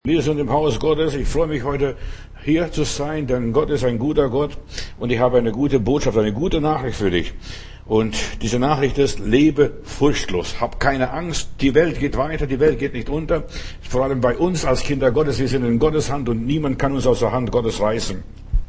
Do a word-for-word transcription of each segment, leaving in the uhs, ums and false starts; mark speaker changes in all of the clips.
Speaker 1: Wir sind im Haus Gottes. Ich freue mich heute hier zu sein, denn Gott ist ein guter Gott und ich habe eine gute Botschaft, eine gute Nachricht für dich. Und diese Nachricht ist: Lebe furchtlos, hab keine Angst. Die Welt geht weiter, die Welt geht nicht unter. Vor allem bei uns als Kinder Gottes, wir sind in Gottes Hand und niemand kann uns aus der Hand Gottes reißen.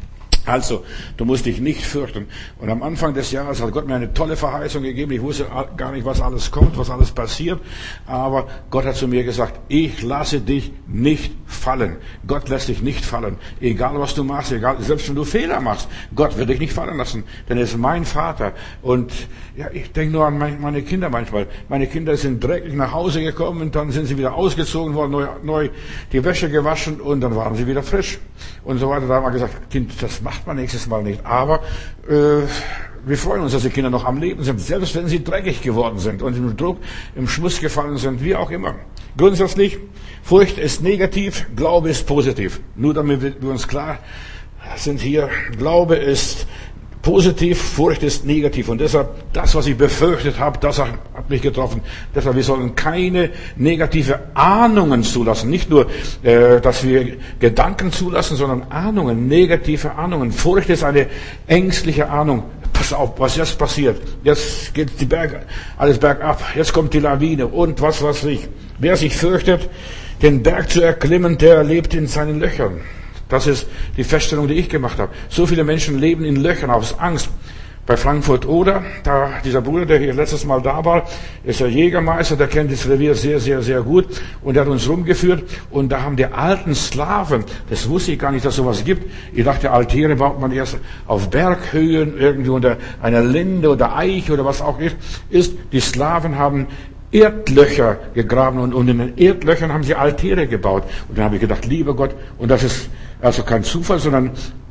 Speaker 1: Also, du musst dich nicht fürchten. Und am Anfang des Jahres hat Gott mir eine tolle Verheißung gegeben. Ich wusste gar nicht, was alles kommt, was alles passiert. Aber Gott hat zu mir gesagt: Ich lasse dich nicht fallen. Gott lässt dich nicht fallen. Egal, was du machst, egal, selbst wenn du Fehler machst. Gott wird dich nicht fallen lassen. Denn er ist mein Vater. Und ja, ich denke nur an meine Kinder manchmal. Meine Kinder sind dreckig nach Hause gekommen und dann sind sie wieder ausgezogen worden, neu, neu die Wäsche gewaschen und dann waren sie wieder frisch. Und so weiter. Da haben wir gesagt: Kind, das macht man nächstes Mal nicht. Aber äh, wir freuen uns, dass die Kinder noch am Leben sind, selbst wenn sie dreckig geworden sind und im Druck, im Schmutz gefallen sind, wie auch immer. Grundsätzlich, Furcht ist negativ, Glaube ist positiv. Nur damit wir uns klar sind hier, Glaube ist positiv, Furcht ist negativ. Und deshalb, das, was ich befürchtet habe, das hat mich getroffen. Deshalb, wir sollen keine negative Ahnungen zulassen. Nicht nur, äh, dass wir Gedanken zulassen, sondern Ahnungen, negative Ahnungen. Furcht ist eine ängstliche Ahnung. Pass auf, was jetzt passiert. Jetzt geht die Berge, alles bergab. Jetzt kommt die Lawine und was weiß ich. Wer sich fürchtet, den Berg zu erklimmen, der lebt in seinen Löchern. Das ist die Feststellung, die ich gemacht habe. So viele Menschen leben in Löchern aus Angst. Bei Frankfurt Oder, da dieser Bruder, der hier letztes Mal da war, ist der Jägermeister, der kennt das Revier sehr, sehr, sehr gut und der hat uns rumgeführt und da haben die alten Slawen, das wusste ich gar nicht, dass sowas gibt. Ich dachte, Altäre baut man erst auf Berghöhen, irgendwie unter einer Linde oder Eiche oder was auch ist. ist. Die Slawen haben Erdlöcher gegraben und, und in den Erdlöchern haben sie Altäre gebaut. Und dann habe ich gedacht, lieber Gott, und das ist also kein Zufall, sondern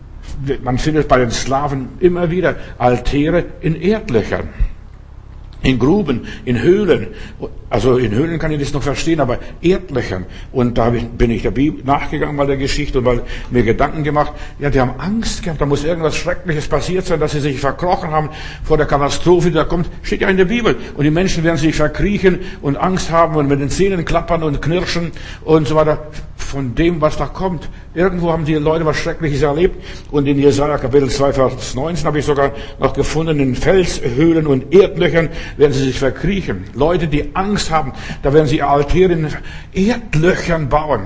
Speaker 1: man findet bei den Slawen immer wieder Altäre in Erdlöchern, in Gruben, in Höhlen. Also in Höhlen kann ich das noch verstehen, aber Erdlöchern. Und da bin ich der Bibel nachgegangen bei der Geschichte und mal mir Gedanken gemacht. Ja, die haben Angst gehabt, da muss irgendwas Schreckliches passiert sein, dass sie sich verkrochen haben vor der Katastrophe, die da kommt. Steht ja in der Bibel. Und die Menschen werden sich verkriechen und Angst haben und mit den Zähnen klappern und knirschen und so weiter von dem, was da kommt. Irgendwo haben die Leute was Schreckliches erlebt. Und in Jesaja Kapitel zwei, Vers neunzehn habe ich sogar noch gefunden, in Felshöhlen und Erdlöchern werden sie sich verkriechen. Leute, die Angst haben, da werden sie Altäre in Erdlöchern bauen.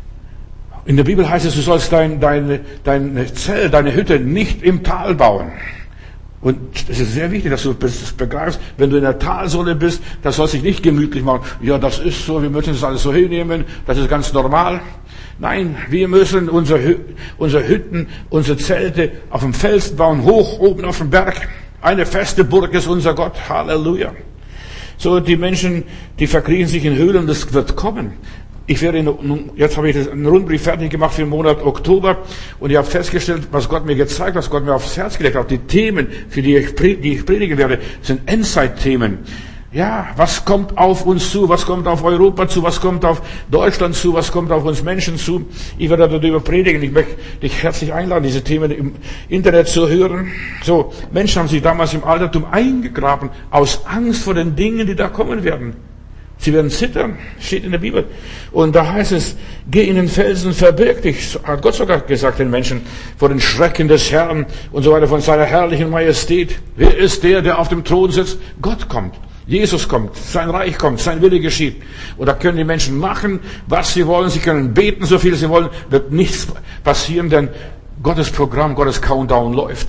Speaker 1: In der Bibel heißt es, du sollst dein, deine, deine Zelle, deine Hütte nicht im Tal bauen. Und es ist sehr wichtig, dass du das begreifst. Wenn du in der Talsohle bist, das soll sich nicht gemütlich machen. Ja, das ist so, wir müssen das alles so hinnehmen, das ist ganz normal. Nein, wir müssen unsere, unsere Hütten, unsere Zelte auf dem Felsen bauen, hoch oben auf dem Berg. Eine feste Burg ist unser Gott. Halleluja. So, die Menschen, die verkriechen sich in Höhlen, das wird kommen. Ich werde, in, jetzt habe ich einen Rundbrief fertig gemacht für den Monat Oktober und ich habe festgestellt, was Gott mir gezeigt, was Gott mir aufs Herz gelegt hat. Die Themen, für die ich, die ich predigen werde, sind Endzeit-Themen. Ja, was kommt auf uns zu, was kommt auf Europa zu, was kommt auf Deutschland zu, was kommt auf uns Menschen zu. Ich werde darüber predigen. Ich möchte dich herzlich einladen, diese Themen im Internet zu hören. So, Menschen haben sich damals im Altertum eingegraben, aus Angst vor den Dingen, die da kommen werden. Sie werden zittern, steht in der Bibel. Und da heißt es, geh in den Felsen, verbirg dich, hat Gott sogar gesagt den Menschen, vor den Schrecken des Herrn und so weiter, von seiner herrlichen Majestät. Wer ist der, der auf dem Thron sitzt? Gott kommt. Jesus kommt, sein Reich kommt, sein Wille geschieht. Und da können die Menschen machen, was sie wollen. Sie können beten, so viel sie wollen. Wird nichts passieren, denn Gottes Programm, Gottes Countdown läuft.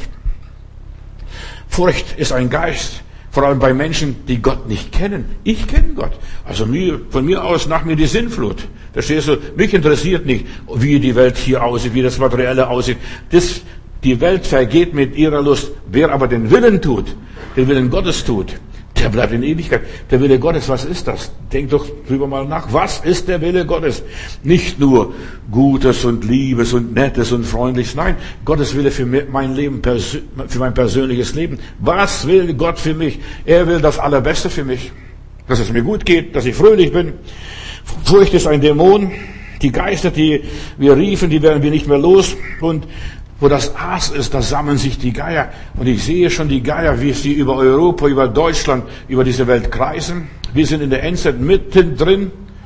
Speaker 1: Furcht ist ein Geist, vor allem bei Menschen, die Gott nicht kennen. Ich kenne Gott. Also mir, von mir aus nach mir die Sinnflut. Verstehst du? Mich interessiert nicht, wie die Welt hier aussieht, wie das Materielle aussieht. Das, die Welt vergeht mit ihrer Lust. Wer aber den Willen tut, den Willen Gottes tut, der bleibt in Ewigkeit. Der Wille Gottes, was ist das? Denk doch drüber mal nach. Was ist der Wille Gottes? Nicht nur Gutes und Liebes und Nettes und Freundliches. Nein, Gottes Wille für mein Leben, für mein persönliches Leben. Was will Gott für mich? Er will das Allerbeste für mich. Dass es mir gut geht, dass ich fröhlich bin. Furcht ist ein Dämon. Die Geister, die wir riefen, die werden wir nicht mehr los. Und wo das Aas ist, da sammeln sich die Geier. Und ich sehe schon die Geier, wie sie über Europa, über Deutschland, über diese Welt kreisen. Wir sind in der Endzeit mittendrin.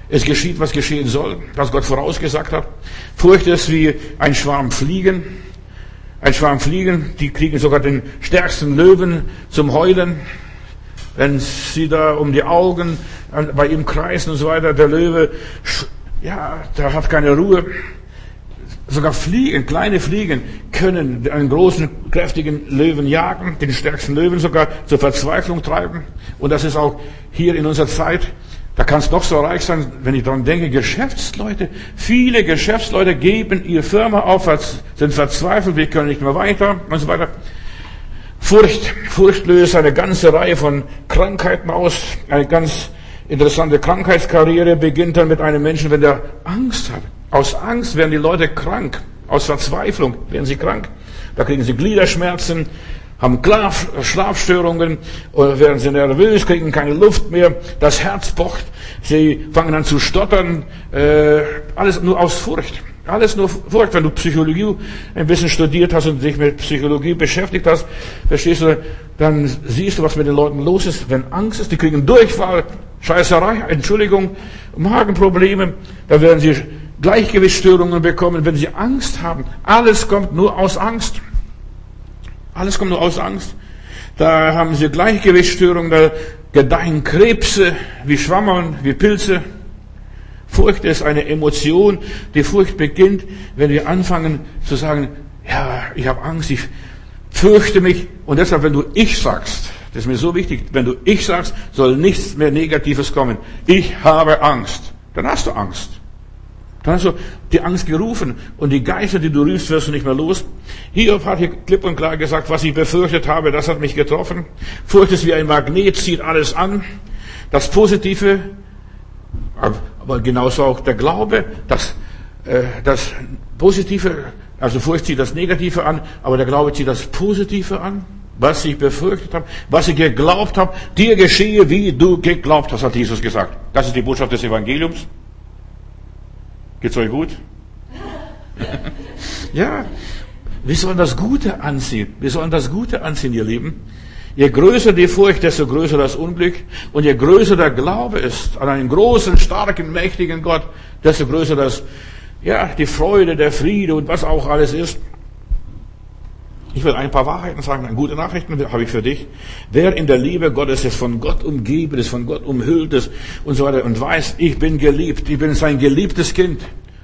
Speaker 1: Es geschieht, was geschehen soll, was Gott vorausgesagt hat. Furcht ist wie ein Schwarm Fliegen. Ein Schwarm Fliegen, die kriegen sogar den stärksten Löwen zum Heulen. Wenn sie da um die Augen bei ihm kreisen und so weiter, der Löwe, ja, der hat keine Ruhe. Sogar Fliegen, kleine Fliegen können einen großen, kräftigen Löwen jagen, den stärksten Löwen sogar zur Verzweiflung treiben. Und das ist auch hier in unserer Zeit. Da kann es noch so reich sein, wenn ich daran denke, Geschäftsleute, viele Geschäftsleute geben ihre Firma auf, sind verzweifelt, wir können nicht mehr weiter und so weiter. Furcht, Furcht löst eine ganze Reihe von Krankheiten aus. Eine ganz interessante Krankheitskarriere beginnt dann mit einem Menschen, wenn der Angst hat. Aus Angst werden die Leute krank. Aus Verzweiflung werden sie krank. Da kriegen sie Gliederschmerzen, haben Schlafstörungen, oder werden sie nervös, kriegen keine Luft mehr, das Herz pocht, sie fangen an zu stottern, äh, alles nur aus Furcht. Alles nur Furcht. Wenn du Psychologie ein bisschen studiert hast und dich mit Psychologie beschäftigt hast, verstehst du, dann siehst du, was mit den Leuten los ist, wenn Angst ist. Die kriegen Durchfall, Scheißerei, Entschuldigung, Magenprobleme, da werden sie Gleichgewichtsstörungen bekommen, wenn sie Angst haben. Alles kommt nur aus Angst. Alles kommt nur aus Angst. Da haben sie Gleichgewichtsstörungen, da gedeihen Krebse wie Schwammerl, wie Pilze. Furcht ist eine Emotion. Die Furcht beginnt, wenn wir anfangen zu sagen, ja, ich habe Angst, ich fürchte mich. Und deshalb, wenn du ich sagst, das ist mir so wichtig, wenn du ich sagst, soll nichts mehr Negatives kommen. Ich habe Angst. Dann hast du Angst. Dann hast du die Angst gerufen und die Geister, die du rufst, wirst du nicht mehr los. Hiob hat hier klipp und klar gesagt, was ich befürchtet habe, das hat mich getroffen. Furcht ist wie ein Magnet, zieht alles an. Das Positive, aber genauso auch der Glaube, das, äh, das Positive, also Furcht zieht das Negative an, aber der Glaube zieht das Positive an. Was ich befürchtet habe, was ich geglaubt habe, dir geschehe, wie du geglaubt hast, hat Jesus gesagt. Das ist die Botschaft des Evangeliums. Geht's euch gut? Ja, wir sollen das Gute anziehen. Wir sollen das Gute anziehen, ihr Lieben. Je größer die Furcht, desto größer das Unglück. Und je größer der Glaube ist an einen großen, starken, mächtigen Gott, desto größer das, ja, die Freude, der Friede und was auch alles ist. Ich will ein paar Wahrheiten sagen, eine gute Nachrichten habe ich für dich. Wer in der Liebe Gottes ist, von Gott umgeben ist, von Gott umhüllt ist und so weiter und weiß, ich bin geliebt, ich bin sein geliebtes Kind.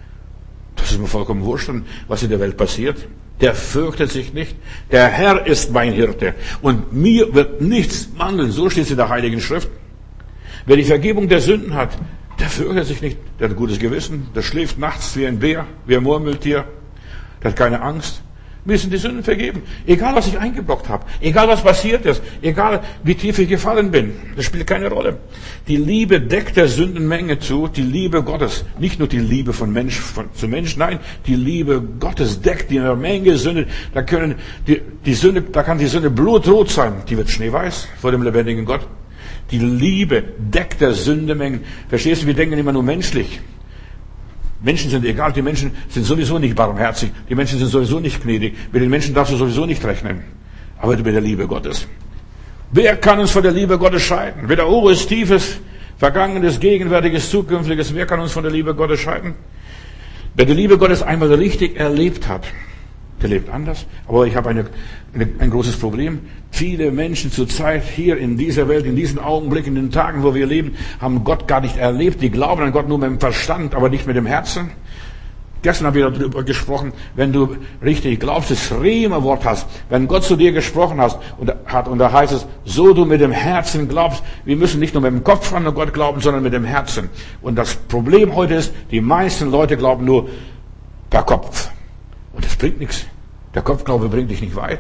Speaker 1: Das ist mir vollkommen wurscht, was in der Welt passiert. Der fürchtet sich nicht. Der Herr ist mein Hirte und mir wird nichts mangeln. So steht es in der Heiligen Schrift. Wer die Vergebung der Sünden hat, der fürchtet sich nicht. Der hat ein gutes Gewissen. Der schläft nachts wie ein Bär, wie ein Murmeltier. Der hat keine Angst. Mir sind die Sünden vergeben. Egal, was ich eingeblockt habe. Egal, was passiert ist. Egal, wie tief ich gefallen bin. Das spielt keine Rolle. Die Liebe deckt der Sündenmenge zu. Die Liebe Gottes. Nicht nur die Liebe von Mensch von, zu Mensch. Nein, die Liebe Gottes deckt die Menge Sünde. Da können die, die Sünde, da kann die Sünde blutrot sein. Die wird schneeweiß vor dem lebendigen Gott. Die Liebe deckt der Sündemengen. Verstehst du? Wir denken immer nur menschlich. Menschen sind egal, die Menschen sind sowieso nicht barmherzig, die Menschen sind sowieso nicht gnädig, mit den Menschen darfst du sowieso nicht rechnen, aber mit der Liebe Gottes. Wer kann uns von der Liebe Gottes scheiden? Weder Oberes, Tiefes, Vergangenes, Gegenwärtiges, Zukünftiges, wer kann uns von der Liebe Gottes scheiden? Wer die Liebe Gottes einmal richtig erlebt hat, der lebt anders. Aber ich habe eine, eine, ein großes Problem. Viele Menschen zurzeit hier in dieser Welt, in diesen Augenblicken, in den Tagen, wo wir leben, haben Gott gar nicht erlebt. Die glauben an Gott nur mit dem Verstand, aber nicht mit dem Herzen. Gestern habe ich darüber gesprochen, wenn du richtig glaubst, das Rema-Wort hast, wenn Gott zu dir gesprochen hast und hat, und da heißt es, so du mit dem Herzen glaubst, wir müssen nicht nur mit dem Kopf an Gott glauben, sondern mit dem Herzen. Und das Problem heute ist, die meisten Leute glauben nur per Kopf. Und das bringt nichts. Der Kopfglaube bringt dich nicht weit.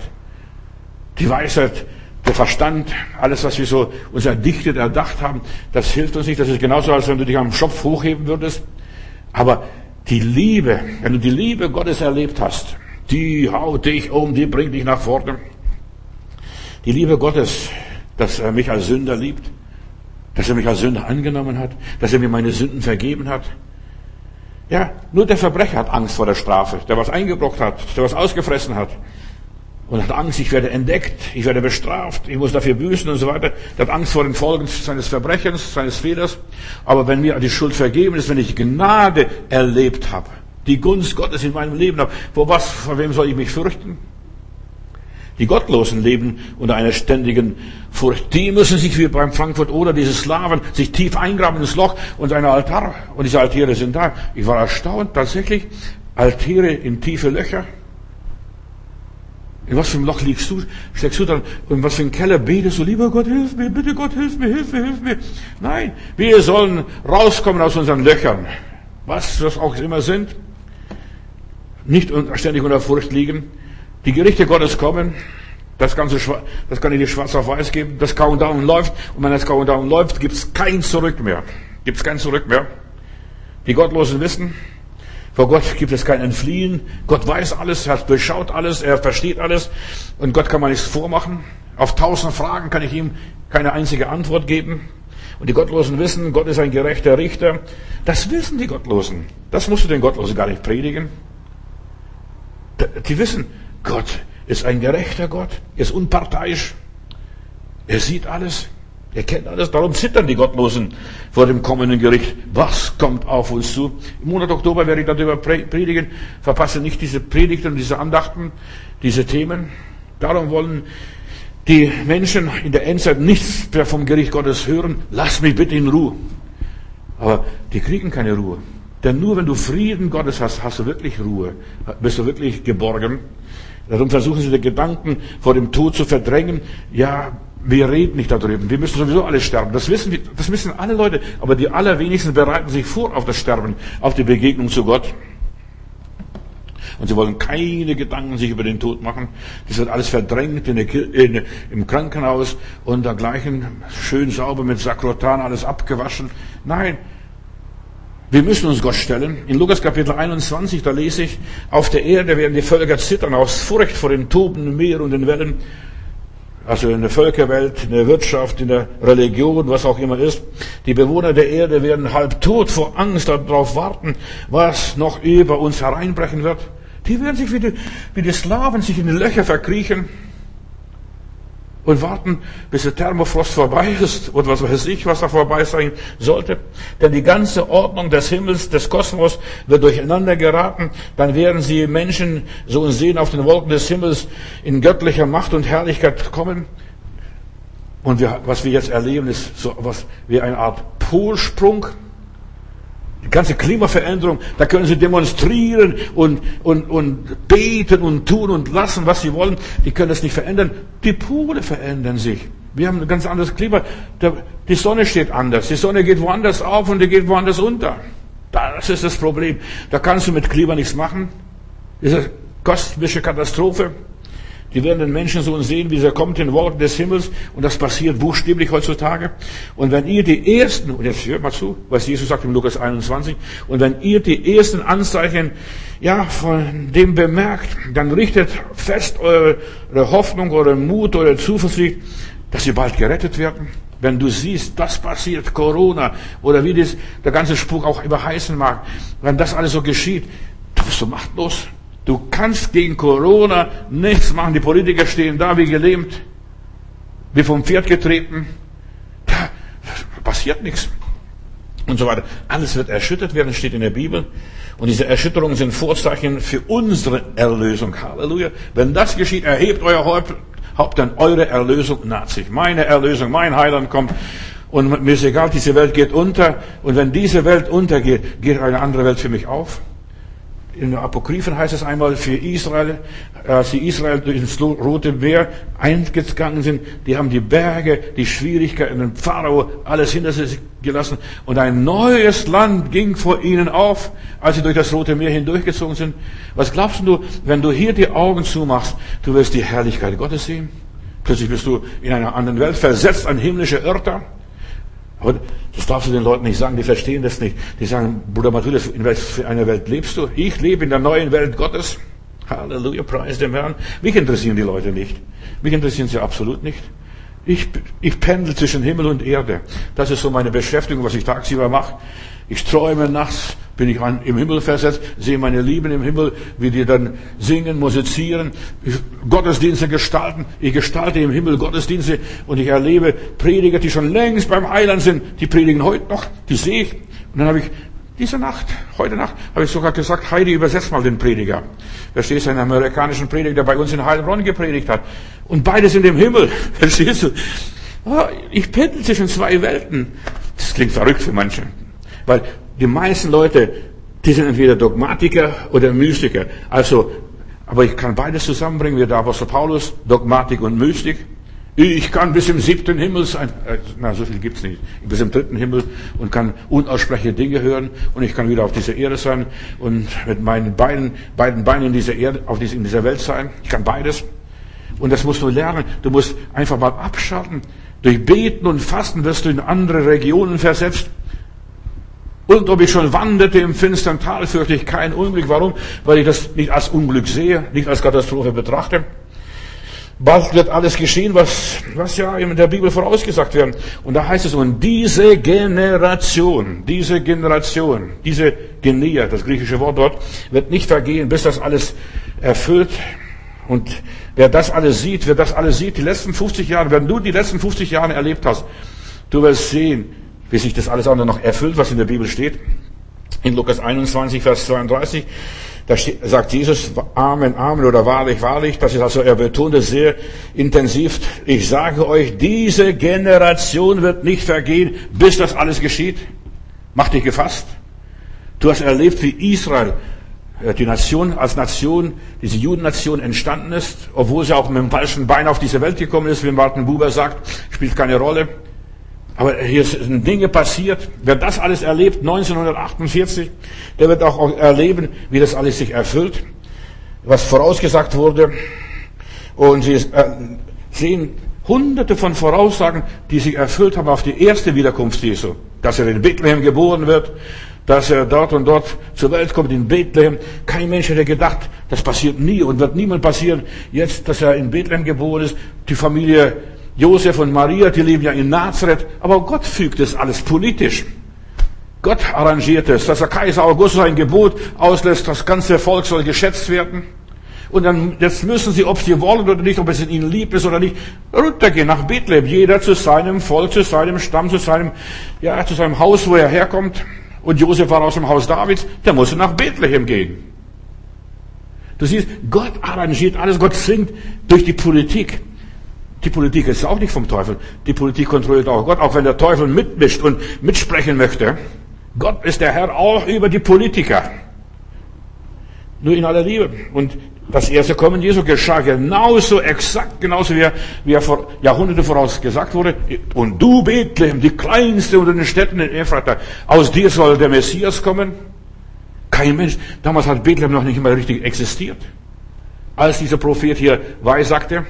Speaker 1: Die Weisheit, der Verstand, alles, was wir so uns erdichtet, erdacht haben, das hilft uns nicht. Das ist genauso, als wenn du dich am Schopf hochheben würdest. Aber die Liebe, wenn du die Liebe Gottes erlebt hast, die haut dich um, die bringt dich nach vorne. Die Liebe Gottes, dass er mich als Sünder liebt, dass er mich als Sünder angenommen hat, dass er mir meine Sünden vergeben hat. Ja, nur der Verbrecher hat Angst vor der Strafe, der was eingebrockt hat, der was ausgefressen hat. und hat Angst, ich werde entdeckt, ich werde bestraft, ich muss dafür büßen und so weiter. Der hat Angst vor den Folgen seines Verbrechens, seines Fehlers. Aber wenn mir die Schuld vergeben ist, wenn ich Gnade erlebt habe, die Gunst Gottes in meinem Leben habe, vor was, vor wem soll ich mich fürchten? Die Gottlosen leben unter einer ständigen Furcht. Die müssen sich wie beim Frankfurt oder diese Slaven sich tief eingraben ins Loch und ein Altar. Und diese Altäre sind da. Ich war erstaunt, tatsächlich. Altäre in tiefe Löcher. In was für einem Loch liegst du? Steckst du dann? Und in was für einen Keller betest du? Lieber Gott, hilf mir, bitte Gott, hilf mir, hilf mir, hilf mir. Nein, wir sollen rauskommen aus unseren Löchern. Was das auch immer sind. Nicht ständig unter Furcht liegen. Die Gerichte Gottes kommen. Das Ganze, das kann ich dir schwarz auf weiß geben. Das Countdown läuft. Und wenn das Countdown läuft, gibt es kein Zurück mehr. Gibt es kein Zurück mehr. Die Gottlosen wissen, vor Gott gibt es kein Entfliehen. Gott weiß alles, er durchschaut alles, er versteht alles. Und Gott kann man nichts vormachen. Auf tausend Fragen kann ich ihm keine einzige Antwort geben. Und die Gottlosen wissen, Gott ist ein gerechter Richter. Das wissen die Gottlosen. Das musst du den Gottlosen gar nicht predigen. Die wissen, Gott ist ein gerechter Gott, er ist unparteiisch, er sieht alles, er kennt alles. Darum zittern die Gottlosen vor dem kommenden Gericht. Was kommt auf uns zu? Im Monat Oktober werde ich darüber predigen. Verpasse nicht diese Predigten, diese Andachten, diese Themen. Darum wollen die Menschen in der Endzeit nichts mehr vom Gericht Gottes hören. Lass mich bitte in Ruhe. Aber die kriegen keine Ruhe. Denn nur wenn du Frieden Gottes hast, hast du wirklich Ruhe. Bist du wirklich geborgen. Darum versuchen sie, die Gedanken vor dem Tod zu verdrängen. Ja, wir reden nicht darüber. Wir müssen sowieso alle sterben. Das wissen wir, das wissen alle Leute. Aber die allerwenigsten bereiten sich vor auf das Sterben, auf die Begegnung zu Gott. Und sie wollen keine Gedanken sich über den Tod machen. Das wird alles verdrängt in der, in, im Krankenhaus und dergleichen. Schön sauber mit Sakrotan, alles abgewaschen. Nein. Wir müssen uns Gott stellen. In Lukas Kapitel einundzwanzig, da lese ich, auf der Erde werden die Völker zittern aus Furcht vor dem tobenden Meer und den Wellen. Also in der Völkerwelt, in der Wirtschaft, in der Religion, was auch immer ist. Die Bewohner der Erde werden halb tot vor Angst darauf warten, was noch über uns hereinbrechen wird. Die werden sich wie die, wie die Slaven sich in die Löcher verkriechen und warten, bis der Thermofrost vorbei ist und was weiß ich, was da vorbei sein sollte. Denn die ganze Ordnung des Himmels, des Kosmos wird durcheinander geraten. Dann werden sie Menschen so und sehen auf den Wolken des Himmels in göttlicher Macht und Herrlichkeit kommen. Und wir, was wir jetzt erleben, ist so was wie eine Art Polsprung. Die ganze Klimaveränderung, da können sie demonstrieren und, und, und beten und tun und lassen, was sie wollen. Die können das nicht verändern. Die Pole verändern sich. Wir haben ein ganz anderes Klima. Die Sonne steht anders. Die Sonne geht woanders auf und die geht woanders unter. Das ist das Problem. Da kannst du mit Klima nichts machen. Das ist eine kosmische Katastrophe. Die werden den Menschen so sehen, wie er kommt in Wolken des Himmels. Und das passiert buchstäblich heutzutage. Und wenn ihr die ersten, und jetzt hört mal zu, was Jesus sagt in Lukas einundzwanzig, und wenn ihr die ersten Anzeichen, ja, von dem bemerkt, dann richtet fest eure Hoffnung, euren Mut, eure Zuversicht, dass sie bald gerettet werden. Wenn du siehst, das passiert, Corona, oder wie das, der ganze Spuk auch immer heißen mag, wenn das alles so geschieht, du bist so machtlos. Du kannst gegen Corona nichts machen. Die Politiker stehen da wie gelähmt, wie vom Pferd getreten. Da passiert nichts. Und so weiter. Alles wird erschüttert werden, steht in der Bibel. Und diese Erschütterungen sind Vorzeichen für unsere Erlösung. Halleluja. Wenn das geschieht, erhebt euer Haupt, Haupt, denn eure Erlösung naht sich. Meine Erlösung, mein Heiland kommt. Und mir ist egal, diese Welt geht unter. Und wenn diese Welt untergeht, geht eine andere Welt für mich auf. In den Apokryphen heißt es einmal für Israel, als die Israel ins Rote Meer eingegangen sind, die haben die Berge, die Schwierigkeiten, den Pharao, alles hinter sich gelassen. Und ein neues Land ging vor ihnen auf, als sie durch das Rote Meer hindurchgezogen sind. Was glaubst du, wenn du hier die Augen zumachst, du wirst die Herrlichkeit Gottes sehen? Plötzlich bist du in einer anderen Welt versetzt, ein himmlischer Irrter. Aber das darfst du den Leuten nicht sagen, die verstehen das nicht. Die sagen, Bruder Matthäus, in welcher einer Welt lebst du? Ich lebe in der neuen Welt Gottes. Halleluja, preis dem Herrn. Mich interessieren die Leute nicht. Mich interessieren sie absolut nicht. Ich, ich pendel zwischen Himmel und Erde. Das ist so meine Beschäftigung, was ich tagsüber mache. Ich träume nachts bin ich an, im Himmel versetzt, sehe meine Lieben im Himmel, wie die dann singen, musizieren, Gottesdienste gestalten. Ich gestalte im Himmel Gottesdienste und ich erlebe Prediger, die schon längst beim Heiland sind. Die predigen heute noch, die sehe ich. Und dann habe ich diese Nacht, heute Nacht, habe ich sogar gesagt, Heidi, übersetzt mal den Prediger. Da steht ein amerikanischen Prediger, der bei uns in Heilbronn gepredigt hat. Und beide sind im Himmel. Verstehst du? Ich pendel zwischen zwei Welten. Das klingt verrückt für manche. Weil die meisten Leute, die sind entweder Dogmatiker oder Mystiker. Also, aber ich kann beides zusammenbringen, wie der Apostel Paulus, Dogmatik und Mystik. Ich kann bis im siebten Himmel sein. Na, so viel gibt's nicht. Bis im dritten Himmel und kann unaussprechliche Dinge hören und ich kann wieder auf dieser Erde sein und mit meinen beiden, beiden Beinen in dieser Erde, auf dieser, in dieser Welt sein. Ich kann beides. Und das musst du lernen. Du musst einfach mal abschalten. Durch Beten und Fasten wirst du in andere Regionen versetzt. Und ob ich schon wanderte im finstern Tal, fürchte ich kein Unglück. Warum? Weil ich das nicht als Unglück sehe, nicht als Katastrophe betrachte. Bald wird alles geschehen, was, was ja in der Bibel vorausgesagt wird. Und da heißt es, und diese Generation, diese Generation, diese Genia, das griechische Wort dort, wird nicht vergehen, bis das alles erfüllt. Und wer das alles sieht, wer das alles sieht, die letzten fünfzig Jahre, wenn du die letzten fünfzig Jahre erlebt hast, du wirst sehen, wie sich das alles andere noch erfüllt, was in der Bibel steht. In Lukas einundzwanzig, Vers zweiunddreißig, da sagt Jesus, Amen, Amen oder wahrlich, wahrlich. Das ist also, er betont es sehr intensiv. Ich sage euch, diese Generation wird nicht vergehen, bis das alles geschieht. Mach dich gefasst. Du hast erlebt, wie Israel, die Nation als Nation, diese Judennation entstanden ist, obwohl sie auch mit dem falschen Bein auf diese Welt gekommen ist, wie Martin Buber sagt, spielt keine Rolle. Aber hier sind Dinge passiert. Wer das alles erlebt, neunzehnhundertachtundvierzig, der wird auch erleben, wie das alles sich erfüllt, was vorausgesagt wurde. Und sie sehen hunderte von Voraussagen, die sich erfüllt haben auf die erste Wiederkunft Jesu. Dass er in Bethlehem geboren wird, dass er dort und dort zur Welt kommt, in Bethlehem. Kein Mensch hätte gedacht, das passiert nie und wird niemand passieren. Jetzt, dass er in Bethlehem geboren ist, die Familie Josef und Maria, die leben ja in Nazareth, aber Gott fügt es alles politisch. Gott arrangiert es, dass der Kaiser Augustus ein Gebot auslässt, das ganze Volk soll geschätzt werden. Und dann, jetzt müssen sie, ob sie wollen oder nicht, ob es ihnen lieb ist oder nicht, runtergehen nach Bethlehem. Jeder zu seinem Volk, zu seinem Stamm, zu seinem, ja, zu seinem Haus, wo er herkommt. Und Josef war aus dem Haus Davids, der musste nach Bethlehem gehen. Du siehst, Gott arrangiert alles, Gott zwingt durch die Politik. Die Politik ist auch nicht vom Teufel. Die Politik kontrolliert auch Gott, auch wenn der Teufel mitmischt und mitsprechen möchte. Gott ist der Herr auch über die Politiker. Nur in aller Liebe. Und das erste Kommen Jesu geschah genauso exakt, genauso wie er, wie er vor Jahrhunderte voraus gesagt wurde. Und du, Bethlehem, die kleinste unter den Städten in Ephrata, aus dir soll der Messias kommen. Kein Mensch. Damals hat Bethlehem noch nicht immer richtig existiert. Als dieser Prophet hier weissagte.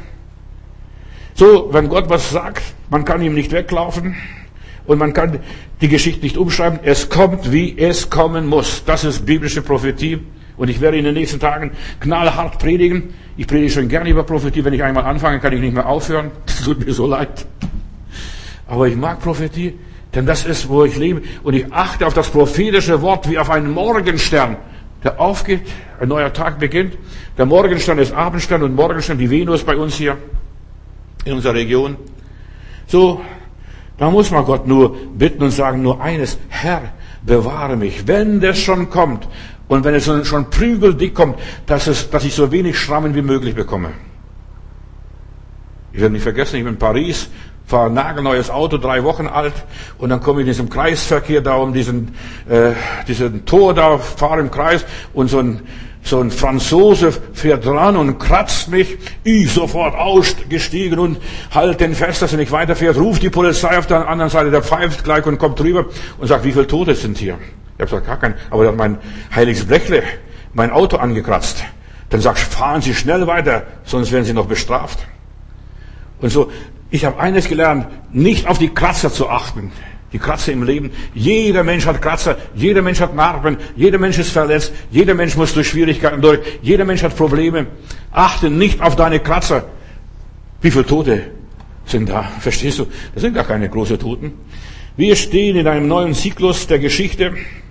Speaker 1: So, wenn Gott was sagt, man kann ihm nicht weglaufen und man kann die Geschichte nicht umschreiben. Es kommt, wie es kommen muss. Das ist biblische Prophetie. Und ich werde in den nächsten Tagen knallhart predigen. Ich predige schon gerne über Prophetie. Wenn ich einmal anfange, kann ich nicht mehr aufhören. Das tut mir so leid. Aber ich mag Prophetie, denn das ist, wo ich lebe. Und ich achte auf das prophetische Wort wie auf einen Morgenstern, der aufgeht, ein neuer Tag beginnt. Der Morgenstern ist Abendstern und Morgenstern, die Venus bei uns hier in unserer Region. So, da muss man Gott nur bitten und sagen, nur eines, Herr, bewahre mich, wenn das schon kommt und wenn es schon prügeldick kommt, dass, es, dass ich so wenig Schrammen wie möglich bekomme. Ich werde nicht vergessen, ich bin in Paris, fahre ein nagelneues Auto, drei Wochen alt, und dann komme ich in diesem Kreisverkehr da um diesen, äh, diesen Tor da, fahre im Kreis und so ein So ein Franzose fährt dran und kratzt mich. Ich sofort ausgestiegen und halt den fest, dass er nicht weiterfährt. Ruft die Polizei auf der anderen Seite, der pfeift gleich und kommt drüber und sagt, wie viele Tote sind hier? Ich habe gesagt, gar kein. Aber er hat mein heiliges Blechle, mein Auto angekratzt. Dann sagt, fahren Sie schnell weiter, sonst werden Sie noch bestraft. Und so, ich habe eines gelernt, nicht auf die Kratzer zu achten. Die Kratzer im Leben. Jeder Mensch hat Kratzer, jeder Mensch hat Narben, jeder Mensch ist verletzt, jeder Mensch muss durch Schwierigkeiten durch, jeder Mensch hat Probleme. Achte nicht auf deine Kratzer. Wie viele Tote sind da? Verstehst du? Das sind gar keine großen Toten. Wir stehen in einem neuen Zyklus der Geschichte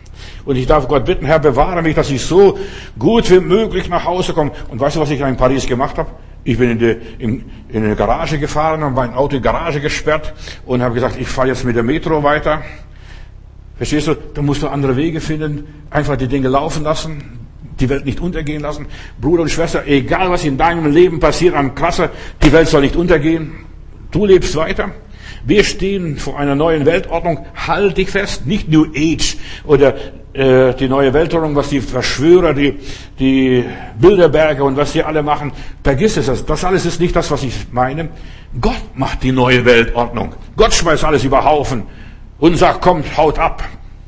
Speaker 1: Und ich darf Gott bitten, Herr, bewahre mich, dass ich so gut wie möglich nach Hause komme. Und weißt du, was ich in Paris gemacht habe? Ich bin in die, in, in eine Garage gefahren und mein Auto in die Garage gesperrt und habe gesagt, ich fahre jetzt mit der Metro weiter. Verstehst du? Da musst du andere Wege finden, einfach die Dinge laufen lassen, die Welt nicht untergehen lassen. Bruder und Schwester, egal was in deinem Leben passiert an Klasse, die Welt soll nicht untergehen. Du lebst weiter. Wir stehen vor einer neuen Weltordnung. Halt dich fest, nicht New Age oder äh, die neue Weltordnung, was die Verschwörer, die, die Bilderberger und was die alle machen. Vergiss es, das alles ist nicht das, was ich meine. Gott macht die neue Weltordnung. Gott schmeißt alles über Haufen und sagt, kommt, haut ab.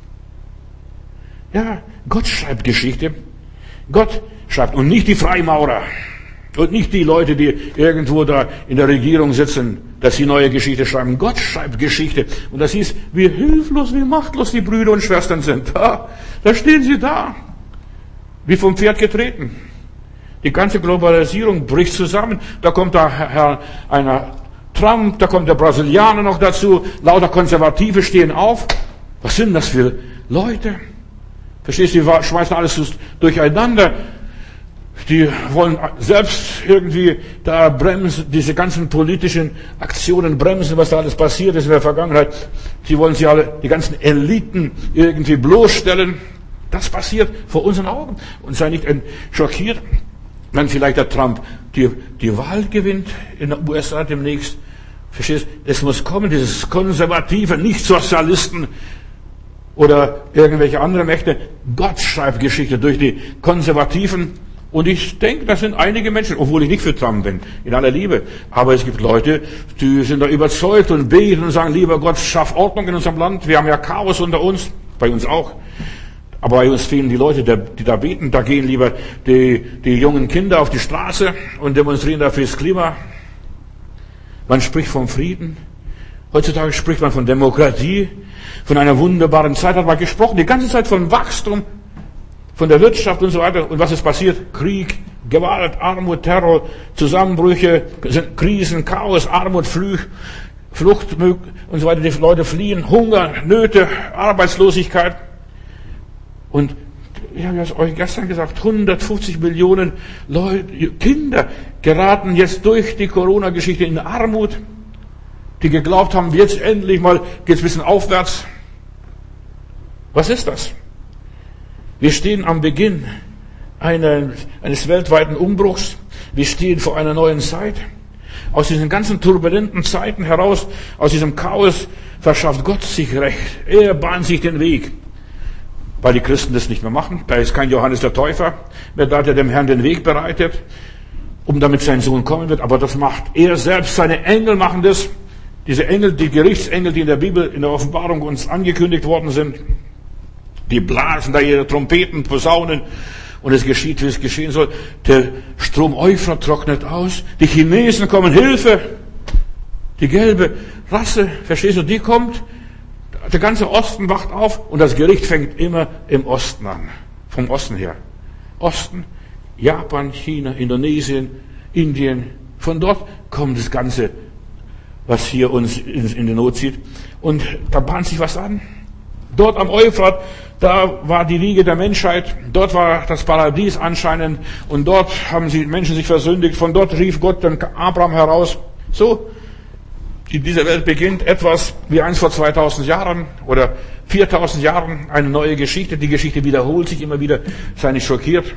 Speaker 1: Ja, Gott schreibt Geschichte. Gott schreibt und nicht die Freimaurer und nicht die Leute, die irgendwo da in der Regierung sitzen, dass sie neue Geschichte schreiben. Gott schreibt Geschichte. Und das hieß, wie hilflos, wie machtlos die Brüder und Schwestern sind. Da, da stehen sie da, wie vom Pferd getreten. Die ganze Globalisierung bricht zusammen. Da kommt da Herr, einer Trump, da kommt der Brasilianer noch dazu. Lauter Konservative stehen auf. Was sind das für Leute? Verstehst du, die schmeißen alles durcheinander. Die wollen selbst irgendwie da bremsen, diese ganzen politischen Aktionen bremsen, was da alles passiert ist in der Vergangenheit. Die wollen sie alle, die ganzen Eliten irgendwie bloßstellen. Das passiert vor unseren Augen. Und sei nicht schockiert, wenn vielleicht der Trump die, die Wahl gewinnt in den U S A demnächst. Verstehst du? Es muss kommen, dieses konservative, nicht Sozialisten oder irgendwelche andere Mächte. Gott schreibt Geschichte durch die Konservativen. Und ich denke, das sind einige Menschen, obwohl ich nicht für Trump bin, in aller Liebe. Aber es gibt Leute, die sind da überzeugt und beten und sagen, lieber Gott, schaff Ordnung in unserem Land. Wir haben ja Chaos unter uns, bei uns auch. Aber bei uns fehlen die Leute, die da beten. Da gehen lieber die, die jungen Kinder auf die Straße und demonstrieren dafür das Klima. Man spricht vom Frieden. Heutzutage spricht man von Demokratie, von einer wunderbaren Zeit hat man gesprochen. Die ganze Zeit von Wachstum, von der Wirtschaft und so weiter. Und was ist passiert? Krieg, Gewalt, Armut, Terror, Zusammenbrüche, Krisen, Chaos, Armut, Flucht, Flucht und so weiter. Die Leute fliehen, Hunger, Nöte, Arbeitslosigkeit. Und ich habe es euch gestern gesagt, hundertfünfzig Millionen Leute, Kinder geraten jetzt durch die Corona-Geschichte in Armut, die geglaubt haben, jetzt endlich mal geht es ein bisschen aufwärts. Was ist das? Wir stehen am Beginn einer, eines weltweiten Umbruchs. Wir stehen vor einer neuen Zeit. Aus diesen ganzen turbulenten Zeiten heraus, aus diesem Chaos, verschafft Gott sich Recht. Er bahnt sich den Weg. Weil die Christen das nicht mehr machen. Da ist kein Johannes der Täufer mehr da, der dem Herrn den Weg bereitet, um damit sein Sohn kommen wird. Aber das macht er selbst. Seine Engel machen das. Diese Engel, die Gerichtsengel, die in der Bibel, in der Offenbarung uns angekündigt worden sind, die blasen da ihre Trompeten, Posaunen und es geschieht, wie es geschehen soll. Der Strom Euphrat trocknet aus. Die Chinesen kommen, Hilfe! Die gelbe Rasse, verstehst du, die kommt. Der ganze Osten wacht auf und das Gericht fängt immer im Osten an. Vom Osten her. Osten, Japan, China, Indonesien, Indien. Von dort kommt das Ganze, was hier uns in die Not zieht. Und da bahnt sich was an. Dort am Euphrat, da war die Wiege der Menschheit, dort war das Paradies anscheinend und dort haben die Menschen sich versündigt, von dort rief Gott den Abraham heraus. So, in dieser Welt beginnt etwas wie eins vor zweitausend Jahren oder viertausend Jahren, eine neue Geschichte. Die Geschichte wiederholt sich immer wieder, sei nicht schockiert.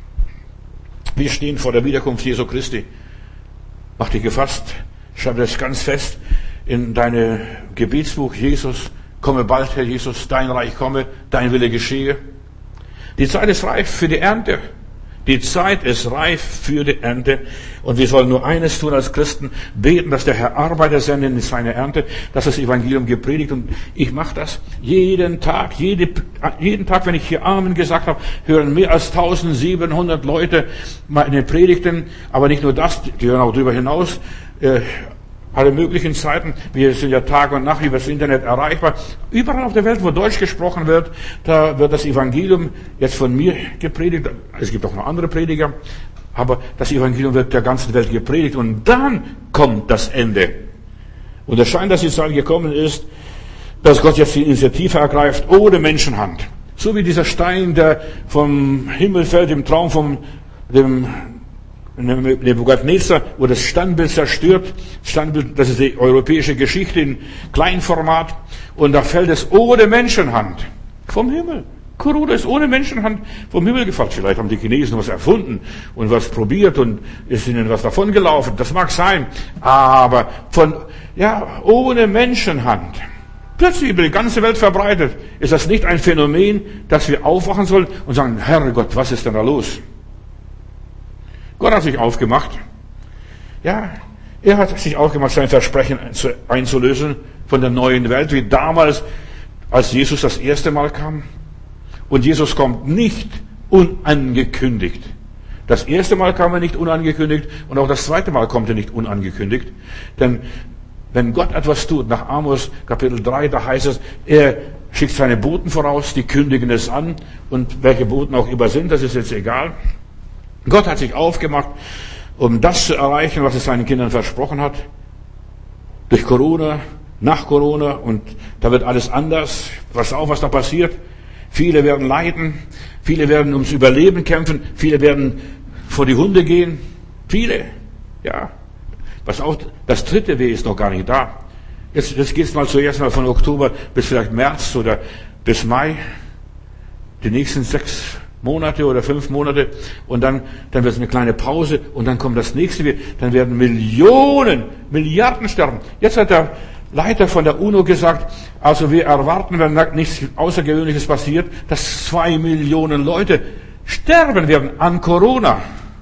Speaker 1: Wir stehen vor der Wiederkunft Jesu Christi. Mach dich gefasst, schreib das ganz fest in deine Gebetsbuch, Jesus, komme bald, Herr Jesus, dein Reich komme, dein Wille geschehe. Die Zeit ist reif für die Ernte. Die Zeit ist reif für die Ernte. Und wir sollen nur eines tun als Christen, beten, dass der Herr Arbeiter sendet in seine Ernte, dass das Evangelium gepredigt. Und ich mache das jeden Tag. Jede, jeden Tag, wenn ich hier Amen gesagt habe, hören mehr als eintausendsiebenhundert Leute meine Predigten. Aber nicht nur das, die hören auch darüber hinaus. Äh, alle möglichen Zeiten. Wir sind ja Tag und Nacht über das Internet erreichbar. Überall auf der Welt, wo Deutsch gesprochen wird, da wird das Evangelium jetzt von mir gepredigt. Es gibt auch noch andere Prediger. Aber das Evangelium wird der ganzen Welt gepredigt. Und dann kommt das Ende. Und es scheint, dass die Zeit gekommen ist, dass Gott jetzt die Initiative ergreift, ohne Menschenhand. So wie dieser Stein, der vom Himmel fällt, im Traum von dem Nebukadnezar, wo das Standbild zerstört. Standbild, das ist die europäische Geschichte in Kleinformat. Und da fällt es ohne Menschenhand vom Himmel. Corona ist ohne Menschenhand vom Himmel gefallen. Vielleicht haben die Chinesen was erfunden und was probiert und ist ihnen was davon gelaufen. Das mag sein. Aber von, ja, ohne Menschenhand. Plötzlich über die ganze Welt verbreitet. Ist das nicht ein Phänomen, dass wir aufwachen sollen und sagen, Herrgott, was ist denn da los? Gott hat sich aufgemacht. Ja, er hat sich aufgemacht, sein Versprechen einzulösen von der neuen Welt, wie damals, als Jesus das erste Mal kam. Und Jesus kommt nicht unangekündigt. Das erste Mal kam er nicht unangekündigt und auch das zweite Mal kommt er nicht unangekündigt. Denn wenn Gott etwas tut, nach Amos Kapitel drei, da heißt es, er schickt seine Boten voraus, die kündigen es an und welche Boten auch immer sind, das ist jetzt egal. Gott hat sich aufgemacht, um das zu erreichen, was er seinen Kindern versprochen hat. Durch Corona, nach Corona und da wird alles anders. Pass auf, was da passiert. Viele werden leiden, viele werden ums Überleben kämpfen, viele werden vor die Hunde gehen. Viele, ja. Was auch, das dritte Weh ist noch gar nicht da. Jetzt, jetzt geht es mal zuerst mal von Oktober bis vielleicht März oder bis Mai. Die nächsten sechs Monate oder fünf Monate. Und dann, dann wird es eine kleine Pause und dann kommt das nächste Weh. Dann werden Millionen, Milliarden sterben. Jetzt hat der Leiter von der UNO gesagt, also wir erwarten, wenn nichts Außergewöhnliches passiert, dass zwei Millionen Leute sterben werden an Corona.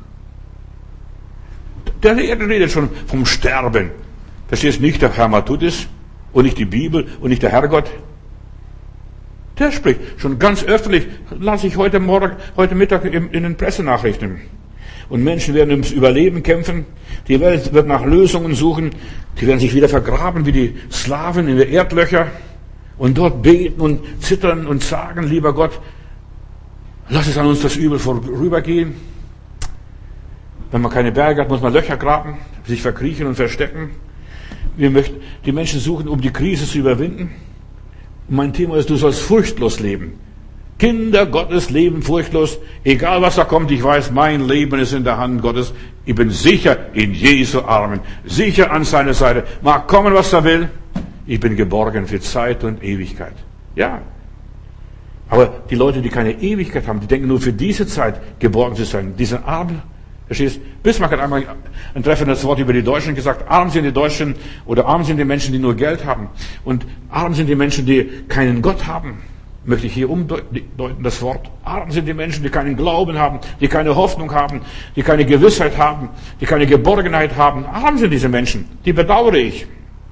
Speaker 1: Der redet schon vom Sterben. Das ist nicht der Herr Matthäus und nicht die Bibel und nicht der Herrgott. Der spricht schon ganz öffentlich, lasse ich heute Morgen, heute Mittag in den Pressenachrichten. Und Menschen werden ums Überleben kämpfen. Die Welt wird nach Lösungen suchen. Die werden sich wieder vergraben wie die Slawen in die Erdlöcher und dort beten und zittern und sagen, lieber Gott, lass es an uns das Übel vorübergehen. Wenn man keine Berge hat, muss man Löcher graben, sich verkriechen und verstecken. Wir möchten, die Menschen suchen, um die Krise zu überwinden. Und mein Thema ist, du sollst furchtlos leben. Kinder Gottes leben furchtlos. Egal was da kommt, ich weiß, mein Leben ist in der Hand Gottes. Ich bin sicher in Jesu Armen. Sicher an seiner Seite. Mag kommen, was er will. Ich bin geborgen für Zeit und Ewigkeit. Ja. Aber die Leute, die keine Ewigkeit haben, die denken nur für diese Zeit geborgen zu sein. Diese Armen. Verstehst? Bismarck hat einmal ein treffendes Wort über die Deutschen gesagt. Arm sind die Deutschen oder arm sind die Menschen, die nur Geld haben. Und arm sind die Menschen, die keinen Gott haben. Möchte ich hier umdeuten, das Wort. Arm sind die Menschen, die keinen Glauben haben, die keine Hoffnung haben, die keine Gewissheit haben, die keine Geborgenheit haben. Arm sind diese Menschen. Die bedauere ich.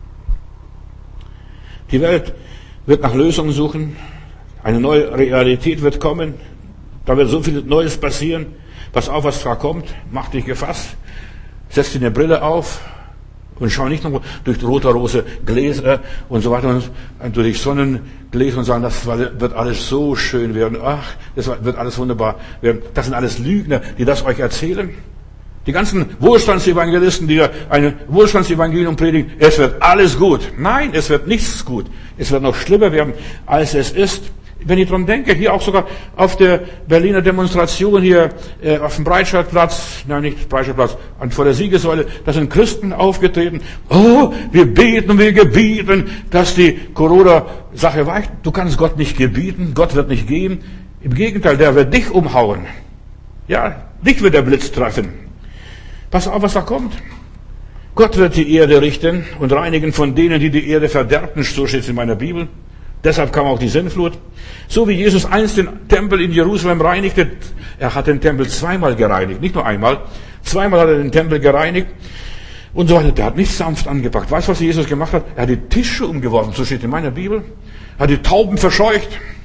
Speaker 1: Die Welt wird nach Lösungen suchen. Eine neue Realität wird kommen. Da wird so viel Neues passieren. Pass auf, was da kommt. Mach dich gefasst. Setz dir eine Brille auf. Und schau nicht nur durch rote-rose Gläser und so weiter und durch Sonnengläser und sagen, das wird alles so schön werden. Ach, das wird alles wunderbar werden. Das sind alles Lügner, die das euch erzählen. Die ganzen Wohlstandsevangelisten, die ein Wohlstandsevangelium predigen, es wird alles gut. Nein, es wird nichts gut. Es wird noch schlimmer werden, als es ist. Wenn ich dran denke, hier auch sogar auf der Berliner Demonstration hier äh, auf dem Breitscheidplatz, nein, nicht Breitscheidplatz, vor der Siegessäule, da sind Christen aufgetreten. Oh, wir beten und wir gebieten, dass die Corona-Sache weicht. Du kannst Gott nicht gebieten, Gott wird nicht gehen. Im Gegenteil, der wird dich umhauen. Ja, dich wird der Blitz treffen. Pass auf, was da kommt. Gott wird die Erde richten und reinigen von denen, die die Erde verderbten, so steht es in meiner Bibel. Deshalb kam auch die Sintflut. So wie Jesus einst den Tempel in Jerusalem reinigte, er hat den Tempel zweimal gereinigt, nicht nur einmal, zweimal hat er den Tempel gereinigt und so weiter. Der hat nicht sanft angepackt. Weißt du, was Jesus gemacht hat? Er hat die Tische umgeworfen, so steht in meiner Bibel. Er hat die Tauben verscheucht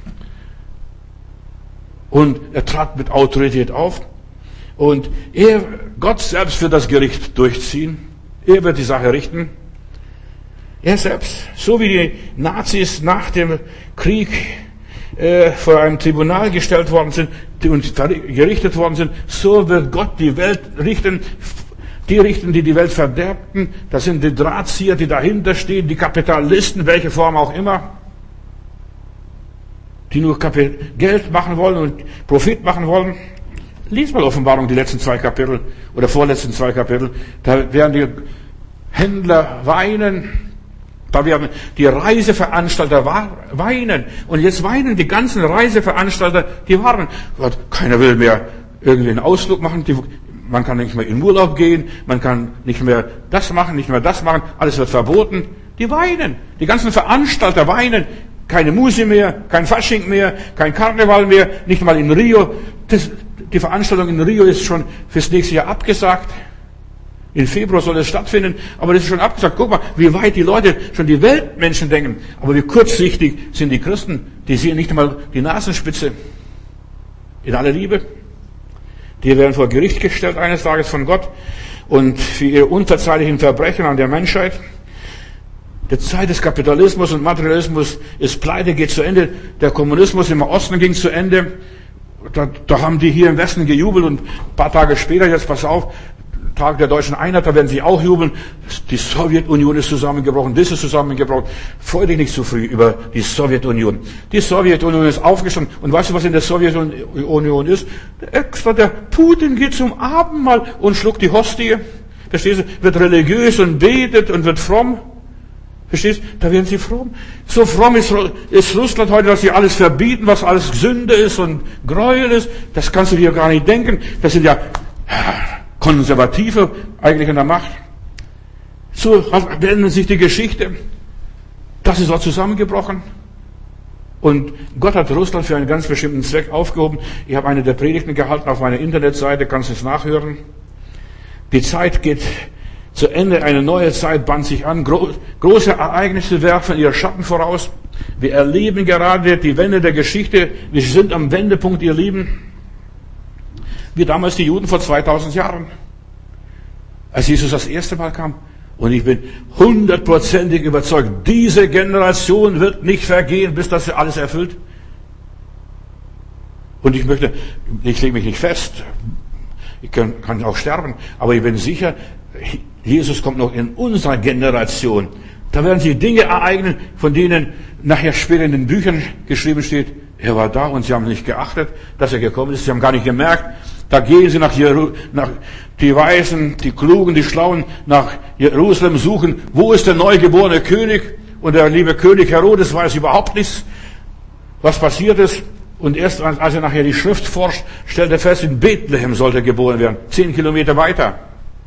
Speaker 1: und er trat mit Autorität auf und er, Gott selbst wird das Gericht durchziehen. Er wird die Sache richten. Er selbst, so wie die Nazis nach dem Krieg äh, vor einem Tribunal gestellt worden sind und gerichtet worden sind, so wird Gott die Welt richten, die richten, die die Welt verderbten. Das sind die Drahtzieher, die dahinter stehen, die Kapitalisten, welche Form auch immer. die nur Geld machen wollen und Profit machen wollen. Lies mal Offenbarung, die letzten zwei Kapitel oder vorletzten zwei Kapitel. Da werden die Händler weinen. Da werden die Reiseveranstalter weinen. Und jetzt weinen die ganzen Reiseveranstalter, die warnen. Keiner will mehr irgendwie einen Ausflug machen. Die, man kann nicht mehr in Urlaub gehen. Man kann nicht mehr das machen, nicht mehr das machen. Alles wird verboten. Die weinen. Die ganzen Veranstalter weinen. Keine Musik mehr, kein Fasching mehr, kein Karneval mehr, nicht mal in Rio. Das, die Veranstaltung in Rio ist schon fürs nächste Jahr abgesagt. Im Februar soll es stattfinden, aber das ist schon abgesagt. Guck mal, wie weit die Leute, schon die Weltmenschen denken. Aber wie kurzsichtig sind die Christen, die sehen nicht einmal die Nasenspitze. In aller Liebe. Die werden vor Gericht gestellt eines Tages von Gott und für ihre unverzeihlichen Verbrechen an der Menschheit. Die Zeit des Kapitalismus und Materialismus ist pleite, geht zu Ende. Der Kommunismus im Osten ging zu Ende. Da, da haben die hier im Westen gejubelt und ein paar Tage später, jetzt pass auf, Tag der deutschen Einheit, da werden sie auch jubeln. Die Sowjetunion ist zusammengebrochen, das ist zusammengebrochen. Freu dich nicht zu früh über die Sowjetunion. Die Sowjetunion ist aufgestanden. Und weißt du, was in der Sowjetunion ist? Extra der Putin geht zum Abendmahl und schluckt die Hostie. Verstehst du? Wird religiös und betet und wird fromm. Verstehst du? Da werden sie fromm. So fromm ist, ist Russland heute, dass sie alles verbieten, was alles Sünde ist und Gräuel ist. Das kannst du dir gar nicht denken. Das sind ja Konservative eigentlich in der Macht. So wendet sich die Geschichte. Das ist auch zusammengebrochen. Und Gott hat Russland für einen ganz bestimmten Zweck aufgehoben. Ich habe eine der Predigten gehalten auf meiner Internetseite, kannst du es nachhören. Die Zeit geht zu Ende, eine neue Zeit bahnt sich an. Gro- große Ereignisse werfen ihre Schatten voraus. Wir erleben gerade die Wende der Geschichte. Wir sind am Wendepunkt, ihr Lieben. Wie damals die Juden vor zweitausend Jahren. Als Jesus das erste Mal kam. Und ich bin hundertprozentig überzeugt, diese Generation wird nicht vergehen, bis das alles erfüllt. Und ich möchte, ich lege mich nicht fest. Ich kann, kann auch sterben. Aber ich bin sicher, Jesus kommt noch in unserer Generation. Da werden sich Dinge ereignen, von denen nachher später in den Büchern geschrieben steht, er war da und sie haben nicht geachtet, dass er gekommen ist. Sie haben gar nicht gemerkt. Da gehen sie nach Jerusalem, nach die Weisen, die Klugen, die Schlauen nach Jerusalem suchen. Wo ist der neugeborene König? Und der liebe König Herodes weiß überhaupt nichts, was passiert ist. Und erst als er nachher die Schrift forscht, stellt er fest, in Bethlehem sollte er geboren werden. Zehn Kilometer weiter.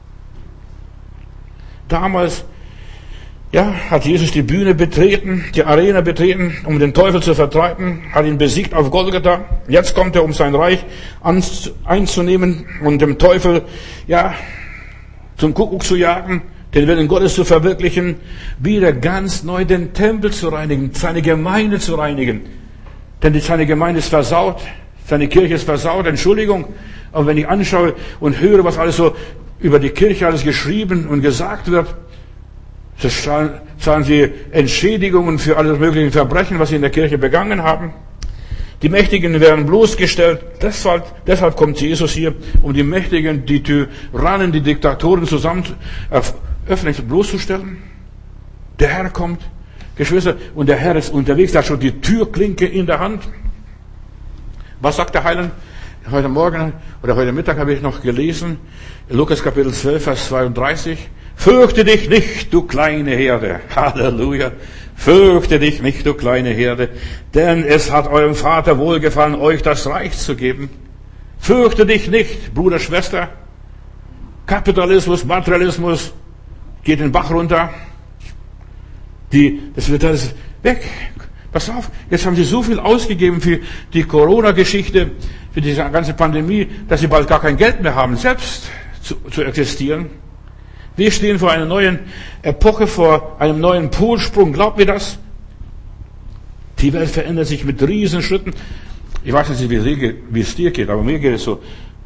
Speaker 1: Damals, ja, hat Jesus die Bühne betreten, die Arena betreten, um den Teufel zu vertreiben, hat ihn besiegt auf Golgatha. Jetzt kommt er, um sein Reich einzunehmen und dem Teufel, ja, zum Kuckuck zu jagen, den Willen Gottes zu verwirklichen, wieder ganz neu den Tempel zu reinigen, seine Gemeinde zu reinigen. Denn seine Gemeinde ist versaut, seine Kirche ist versaut, Entschuldigung. Aber wenn ich anschaue und höre, was alles so über die Kirche alles geschrieben und gesagt wird, das zahlen sie Entschädigungen für alle möglichen Verbrechen, was sie in der Kirche begangen haben. Die Mächtigen werden bloßgestellt. Deshalb, deshalb kommt Jesus hier, um die Mächtigen, die Tyrannen, die Diktatoren zusammen öffentlich bloßzustellen. Der Herr kommt, Geschwister, und der Herr ist unterwegs, er hat schon die Türklinke in der Hand. Was sagt der Heiland? Heute Morgen oder heute Mittag habe ich noch gelesen, Lukas Kapitel zwölf, Vers zweiunddreißig. Fürchte dich nicht, du kleine Herde. Halleluja. Fürchte dich nicht, du kleine Herde, denn es hat eurem Vater wohlgefallen, euch das Reich zu geben. Fürchte dich nicht, Bruder, Schwester. Kapitalismus, Materialismus geht den Bach runter. Die, das wird alles weg. Pass auf, jetzt haben sie so viel ausgegeben für die Corona-Geschichte, für diese ganze Pandemie, dass sie bald gar kein Geld mehr haben, selbst zu, zu existieren. Wir stehen vor einer neuen Epoche, vor einem neuen Polsprung. Glaubt mir das? Die Welt verändert sich mit Riesenschritten. Ich weiß nicht, wie es dir geht, aber mir geht es so.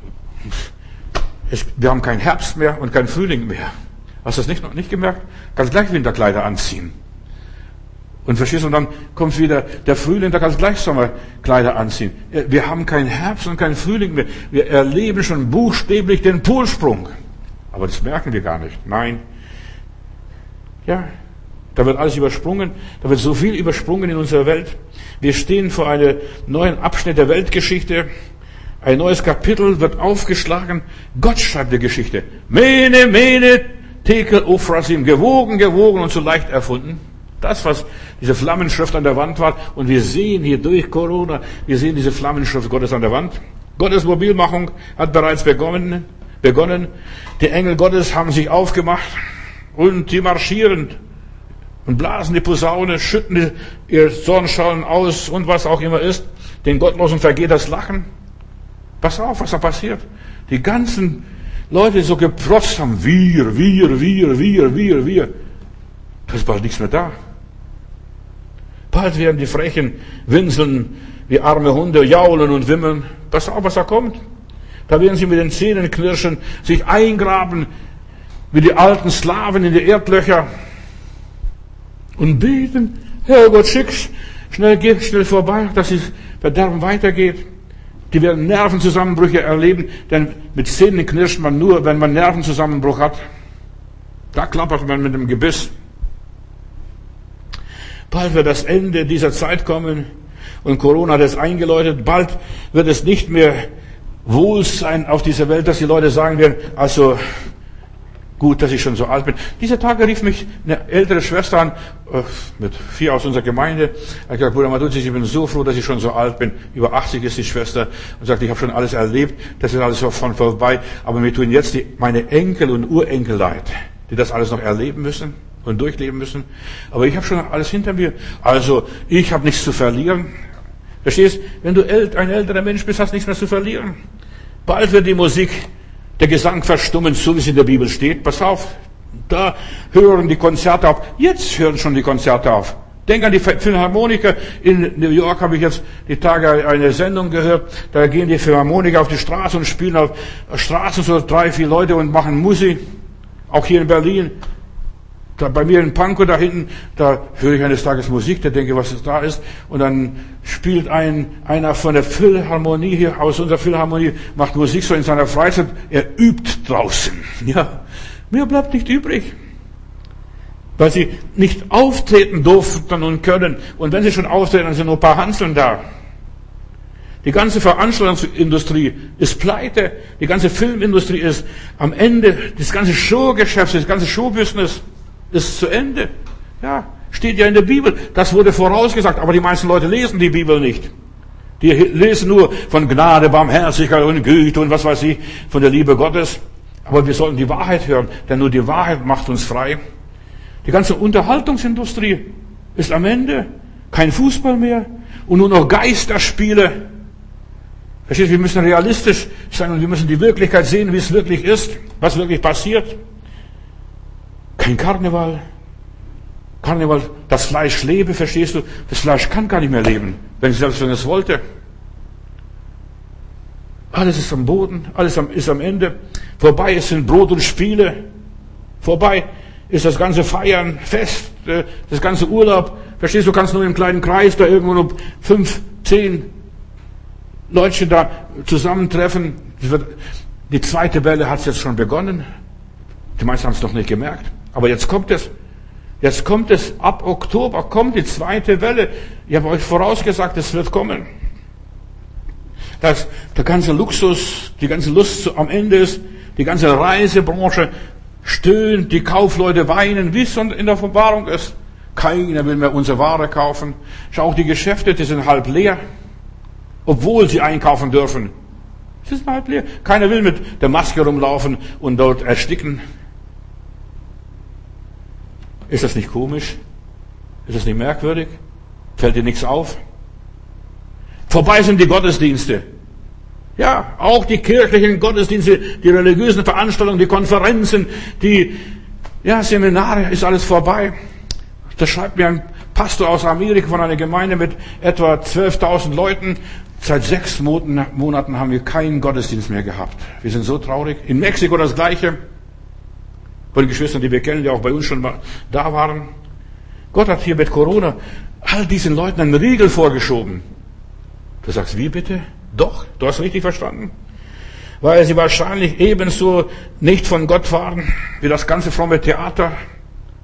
Speaker 1: Es, wir haben keinen Herbst mehr und keinen Frühling mehr. Hast du das nicht, noch nicht gemerkt? Kannst gleich Winterkleider anziehen. Und verstehst du, und dann kommt wieder der Frühling, da kannst du gleich Sommerkleider anziehen. Wir haben keinen Herbst und keinen Frühling mehr. Wir erleben schon buchstäblich den Polsprung. Aber das merken wir gar nicht. Nein. Ja, Da wird alles übersprungen. Da wird so viel übersprungen in unserer Welt. Wir stehen vor einem neuen Abschnitt der Weltgeschichte. Ein neues Kapitel wird aufgeschlagen. Gott schreibt die Geschichte. Mene, mene, tekel, Ophrasim. Gewogen, gewogen und so leicht erfunden. Das, was diese Flammenschrift an der Wand war. Und wir sehen hier durch Corona, wir sehen diese Flammenschrift Gottes an der Wand. Gottes Mobilmachung hat bereits begonnen. begonnen. Die Engel Gottes haben sich aufgemacht und die marschieren und blasen die Posaune, schütten ihr Sonnenstrahlen aus und was auch immer ist. Den Gottlosen vergeht das Lachen. Pass auf, was da passiert. Die ganzen Leute, die so geprotzt haben, wir, wir, wir, wir, wir, wir. Da ist bald nichts mehr da. Bald werden die Frechen winseln wie arme Hunde, jaulen und wimmeln. Pass auf, was da kommt. Da werden sie mit den Zähnen knirschen, sich eingraben, wie die alten Slawen in die Erdlöcher und beten, Herrgott, schick's, schnell geht, schnell vorbei, dass das Verderben weitergeht. Die werden Nervenzusammenbrüche erleben, denn mit Zähnen knirscht man nur, wenn man Nervenzusammenbruch hat. Da klappert man mit dem Gebiss. Bald wird das Ende dieser Zeit kommen und Corona hat es eingeläutet. Bald wird es nicht mehr Wohlsein auf dieser Welt, dass die Leute sagen werden, also gut, dass ich schon so alt bin. Dieser Tage rief mich eine ältere Schwester an, mit vier aus unserer Gemeinde. Er hat gesagt, Bruder Matuzis, ich bin so froh, dass ich schon so alt bin. Über achtzig ist die Schwester und sagt, ich habe schon alles erlebt, das ist alles von vorbei. Aber mir tun jetzt die, meine Enkel und Urenkel leid, die das alles noch erleben müssen und durchleben müssen. Aber ich habe schon alles hinter mir. Also ich habe nichts zu verlieren. Verstehst? Wenn du ein älterer Mensch bist, hast du nichts mehr zu verlieren. Bald wird die Musik, der Gesang verstummen, so wie es in der Bibel steht. Pass auf, da hören die Konzerte auf. Jetzt hören schon die Konzerte auf. Denk an die Philharmoniker. In New York habe ich jetzt die Tage eine Sendung gehört. Da gehen die Philharmoniker auf die Straße und spielen auf Straßen so drei, vier Leute und machen Musik. Auch hier in Berlin. Da bei mir in Pankow da hinten, da höre ich eines Tages Musik, da denke, was da ist. Und dann spielt ein, einer von der Philharmonie hier, aus unserer Philharmonie, macht Musik so in seiner Freizeit. Er übt draußen. Ja, mehr bleibt nicht übrig. Weil sie nicht auftreten durften und können. Und wenn sie schon auftreten, dann sind nur ein paar Hanseln da. Die ganze Veranstaltungsindustrie ist pleite. Die ganze Filmindustrie ist am Ende. Das ganze Showgeschäft, das ganze Showbusiness ist zu Ende. Ja, steht ja in der Bibel. Das wurde vorausgesagt. Aber die meisten Leute lesen die Bibel nicht. Die lesen nur von Gnade, Barmherzigkeit und Güte und was weiß ich, von der Liebe Gottes. Aber wir sollten die Wahrheit hören, denn nur die Wahrheit macht uns frei. Die ganze Unterhaltungsindustrie ist am Ende. Kein Fußball mehr und nur noch Geisterspiele. Versteht, wir müssen realistisch sein und wir müssen die Wirklichkeit sehen, wie es wirklich ist, was wirklich passiert. Kein Karneval. Karneval, das Fleisch lebe, verstehst du? Das Fleisch kann gar nicht mehr leben, wenn es selbst wenn es wollte. Alles ist am Boden, alles ist am Ende. Vorbei sind Brot und Spiele. Vorbei ist das ganze Feiern, Fest, das ganze Urlaub. Verstehst du, du kannst nur im kleinen Kreis da irgendwo nur fünf, zehn Leute da zusammentreffen. Die zweite Welle hat es jetzt schon begonnen. Die meisten haben es noch nicht gemerkt. Aber jetzt kommt es. Jetzt kommt es. Ab Oktober kommt die zweite Welle. Ich habe euch vorausgesagt, es wird kommen. Dass der ganze Luxus, die ganze Lust am Ende ist. Die ganze Reisebranche stöhnt. Die Kaufleute weinen, wie es in der Offenbarung ist. Keiner will mehr unsere Ware kaufen. Schau, auch die Geschäfte, die sind halb leer. Obwohl sie einkaufen dürfen. Sie sind halb leer. Keiner will mit der Maske rumlaufen und dort ersticken. Ist das nicht komisch? Ist das nicht merkwürdig? Fällt dir nichts auf? Vorbei sind die Gottesdienste. Ja, auch die kirchlichen Gottesdienste, die religiösen Veranstaltungen, die Konferenzen, die ja, Seminare, ist alles vorbei. Das schreibt mir ein Pastor aus Amerika von einer Gemeinde mit etwa zwölftausend Leuten. Seit sechs Monaten haben wir keinen Gottesdienst mehr gehabt. Wir sind so traurig. In Mexiko das Gleiche. Von den Geschwistern, die wir kennen, die auch bei uns schon da waren. Gott hat hier mit Corona all diesen Leuten einen Riegel vorgeschoben. Du sagst, wie bitte? Doch, du hast richtig verstanden. Weil sie wahrscheinlich ebenso nicht von Gott waren, wie das ganze fromme Theater.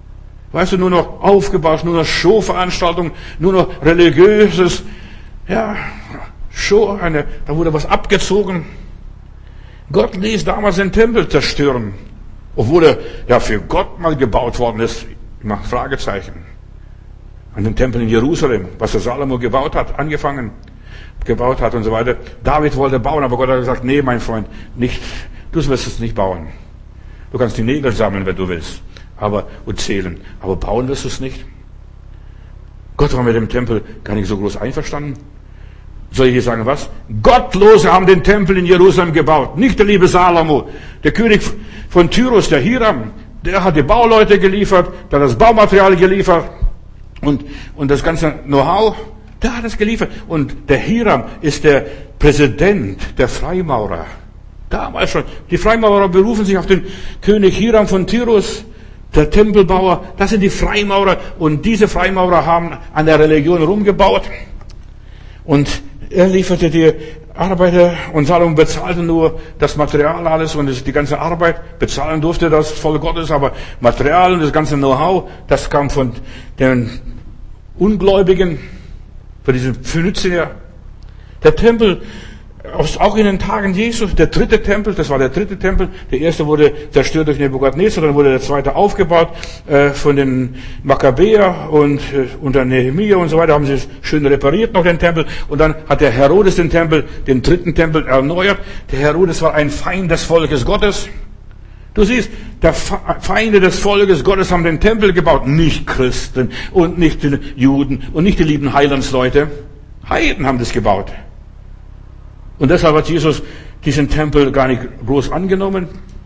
Speaker 1: Weißt du, nur noch aufgebaut, nur noch Showveranstaltungen, nur noch religiöses, ja, Show, eine, da wurde was abgezogen. Gott ließ damals den Tempel zerstören, obwohl er ja für Gott mal gebaut worden ist. Ich mache Fragezeichen. An den Tempel in Jerusalem, was der Salomo gebaut hat, angefangen, gebaut hat und so weiter. David wollte bauen, aber Gott hat gesagt, nee, mein Freund, nicht, du wirst es nicht bauen. Du kannst die Nägel sammeln, wenn du willst, aber, und zählen. Aber bauen wirst du es nicht. Gott war mit dem Tempel gar nicht so groß einverstanden. Soll ich hier sagen, was? Gottlose haben den Tempel in Jerusalem gebaut. Nicht der liebe Salomo. Der König von Tyrus, der Hiram, der hat die Bauleute geliefert, der hat das Baumaterial geliefert und, und das ganze Know-how, der hat es geliefert. Und der Hiram ist der Präsident der Freimaurer. Damals schon. Die Freimaurer berufen sich auf den König Hiram von Tyrus, der Tempelbauer. Das sind die Freimaurer. Und diese Freimaurer haben an der Religion rumgebaut. Und er lieferte die Arbeiter und Salomo bezahlte nur das Material alles und die ganze Arbeit. Bezahlen durfte das Volk Gottes, aber Material und das ganze Know-how, das kam von den Ungläubigen, von diesen Phönizier. Der Tempel, auch in den Tagen Jesu, der dritte Tempel, das war der dritte Tempel. Der erste wurde zerstört durch Nebukadnezar, dann wurde der zweite aufgebaut äh, von den Makkabäer und äh, unter Nehemia und so weiter, haben sie es schön repariert noch den Tempel. Und dann hat der Herodes den Tempel, den dritten Tempel erneuert. Der Herodes war ein Feind des Volkes Gottes. Du siehst, der Feinde des Volkes Gottes haben den Tempel gebaut, nicht Christen und nicht die Juden und nicht die lieben Heilandsleute. Heiden haben das gebaut. Und deshalb hat Jesus diesen Tempel gar nicht groß angenommen.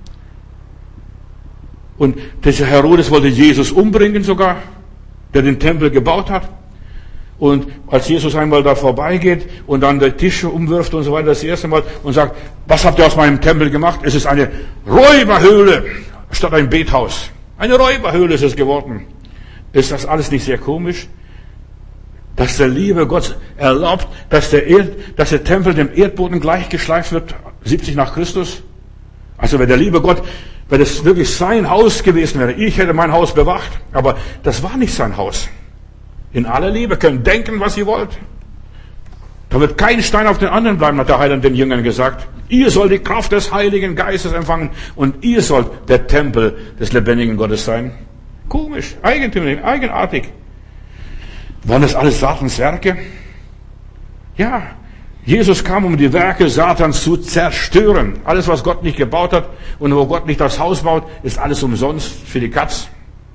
Speaker 1: Und dieser Herodes wollte Jesus umbringen sogar, der den Tempel gebaut hat. Und als Jesus einmal da vorbeigeht und dann die Tische umwirft und so weiter, das erste Mal, und sagt, was habt ihr aus meinem Tempel gemacht? Es ist eine Räuberhöhle statt ein Bethaus. Eine Räuberhöhle ist es geworden. Ist das alles nicht sehr komisch? Dass der liebe Gott erlaubt, dass der, Erd, dass der Tempel dem Erdboden gleichgeschleift wird, siebzig nach Christus. Also wenn der liebe Gott, wenn es wirklich sein Haus gewesen wäre, ich hätte mein Haus bewacht, aber das war nicht sein Haus. In aller Liebe, könnt denken, was ihr wollt. Da wird kein Stein auf den anderen bleiben, hat der Heiland den Jüngern gesagt. Ihr sollt die Kraft des Heiligen Geistes empfangen und ihr sollt der Tempel des lebendigen Gottes sein. Komisch, eigentümlich, eigenartig. Waren das alles Satans Werke? Ja, Jesus kam, um die Werke Satans zu zerstören. Alles, was Gott nicht gebaut hat und wo Gott nicht das Haus baut, ist alles umsonst für die Katz.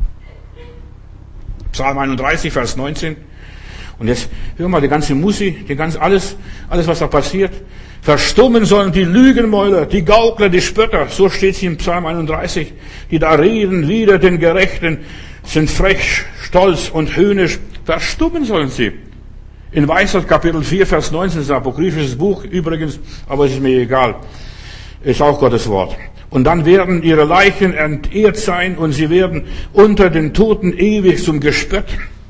Speaker 1: Psalm einunddreißig, Vers neunzehn. Und jetzt hör mal die ganze Musik, die ganze, alles, alles, was da passiert. Verstummen sollen die Lügenmäuler, die Gaukler, die Spötter. So steht es in Psalm einunddreißig. Die da reden wider den Gerechten, sind frech, stolz und höhnisch. Verstummen sollen sie. In Weisheit Kapitel vier, Vers neunzehn, ist ein apokryphisches Buch übrigens, aber es ist mir egal. Ist auch Gottes Wort. Und dann werden ihre Leichen entehrt sein und sie werden unter den Toten ewig zum Gespött.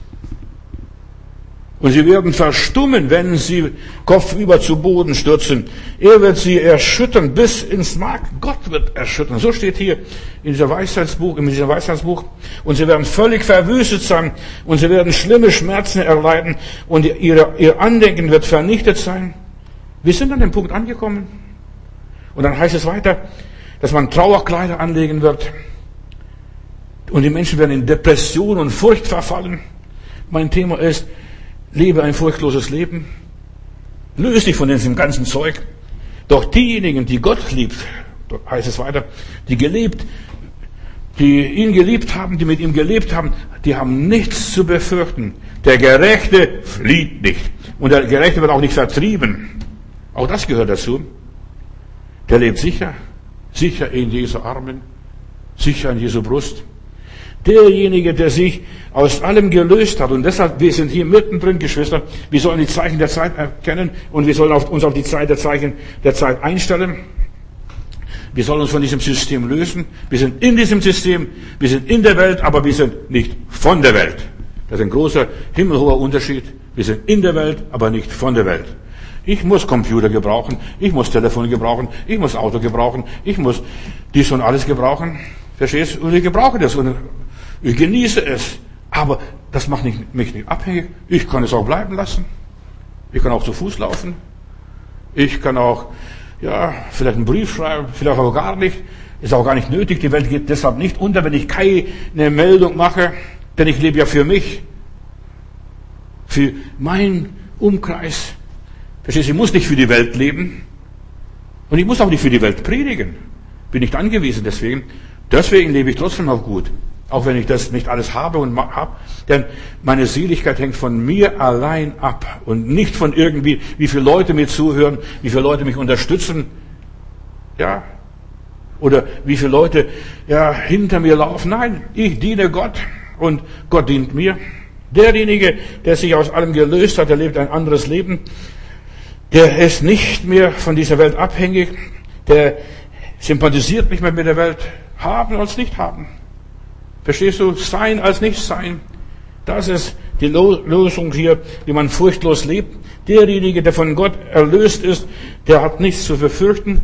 Speaker 1: Und sie werden verstummen, wenn sie kopfüber zu Boden stürzen. Er wird sie erschüttern bis ins Mark. Gott wird erschüttern. So steht hier in dieser Weisheitsbuch, in diesem Weisheitsbuch. Und sie werden völlig verwüstet sein und sie werden schlimme Schmerzen erleiden und ihre, ihr Andenken wird vernichtet sein. Wir sind an dem Punkt angekommen. Und dann heißt es weiter, dass man Trauerkleider anlegen wird. Und die Menschen werden in Depression und Furcht verfallen. Mein Thema ist, lebe ein furchtloses Leben. Löse dich von diesem ganzen Zeug. Doch diejenigen, die Gott liebt, heißt es weiter, die gelebt, die ihn geliebt haben, die mit ihm gelebt haben, die haben nichts zu befürchten. Der Gerechte flieht nicht. Und der Gerechte wird auch nicht vertrieben. Auch das gehört dazu. Der lebt sicher. Sicher in Jesu Armen. Sicher in Jesu Brust. Derjenige, der sich aus allem gelöst hat. Und deshalb, wir sind hier mittendrin, Geschwister. Wir sollen die Zeichen der Zeit erkennen und wir sollen uns auf die Zeit der Zeichen der Zeit einstellen. Wir sollen uns von diesem System lösen. Wir sind in diesem System, wir sind in der Welt, aber wir sind nicht von der Welt. Das ist ein großer, himmelhoher Unterschied. Wir sind in der Welt, aber nicht von der Welt. Ich muss Computer gebrauchen, ich muss Telefon gebrauchen, ich muss Auto gebrauchen, ich muss dies und alles gebrauchen. Verstehst du? Und ich gebrauche das. Und Ich genieße es. Aber das macht nicht, mich nicht abhängig. Ich kann es auch bleiben lassen. Ich kann auch zu Fuß laufen. Ich kann auch, ja, vielleicht einen Brief schreiben, vielleicht auch gar nicht. Ist auch gar nicht nötig. Die Welt geht deshalb nicht unter, wenn ich keine Meldung mache. Denn ich lebe ja für mich. Für meinen Umkreis. Verstehst du, ich muss nicht für die Welt leben. Und ich muss auch nicht für die Welt predigen. Bin nicht angewiesen deswegen. Deswegen lebe ich trotzdem auch gut. Auch wenn ich das nicht alles habe und habe. Denn meine Seligkeit hängt von mir allein ab. Und nicht von irgendwie, wie viele Leute mir zuhören, wie viele Leute mich unterstützen. Ja. Oder wie viele Leute, ja, hinter mir laufen. Nein, ich diene Gott. Und Gott dient mir. Derjenige, der sich aus allem gelöst hat, der lebt ein anderes Leben. Der ist nicht mehr von dieser Welt abhängig. Der sympathisiert nicht mehr mit der Welt. Haben als nicht haben. Verstehst du? Sein als nicht sein. Das ist die Lösung hier, wie man furchtlos lebt. Derjenige, der von Gott erlöst ist, der hat nichts zu befürchten.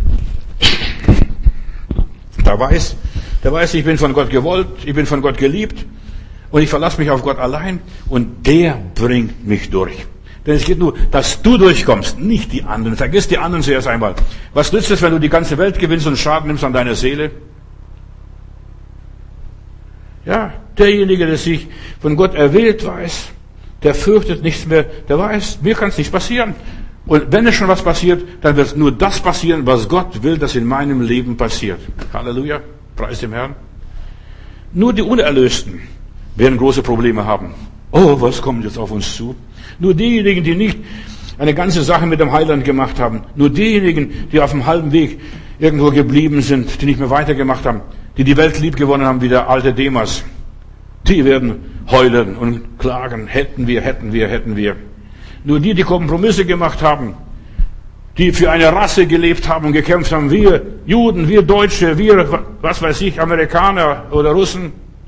Speaker 1: Der weiß, der weiß, ich bin von Gott gewollt, ich bin von Gott geliebt und ich verlasse mich auf Gott allein und der bringt mich durch. Denn es geht nur, dass du durchkommst, nicht die anderen. Vergiss die anderen zuerst einmal. Was nützt es, wenn du die ganze Welt gewinnst und Schaden nimmst an deiner Seele? Ja, derjenige, der sich von Gott erwählt weiß, der fürchtet nichts mehr, der weiß, mir kann es nicht passieren. Und wenn es schon was passiert, dann wird nur das passieren, was Gott will, dass in meinem Leben passiert. Halleluja, preis dem Herrn. Nur die Unerlösten werden große Probleme haben. Oh, was kommt jetzt auf uns zu? Nur diejenigen, die nicht eine ganze Sache mit dem Heiland gemacht haben, nur diejenigen, die auf dem halben Weg irgendwo geblieben sind, die nicht mehr weitergemacht haben, die die Welt lieb gewonnen haben wie der alte Demas, die werden heulen und klagen, hätten wir, hätten wir, hätten wir. Nur die, die Kompromisse gemacht haben, die für eine Rasse gelebt haben und gekämpft haben, wir Juden, wir Deutsche, wir, was weiß ich, Amerikaner oder Russen,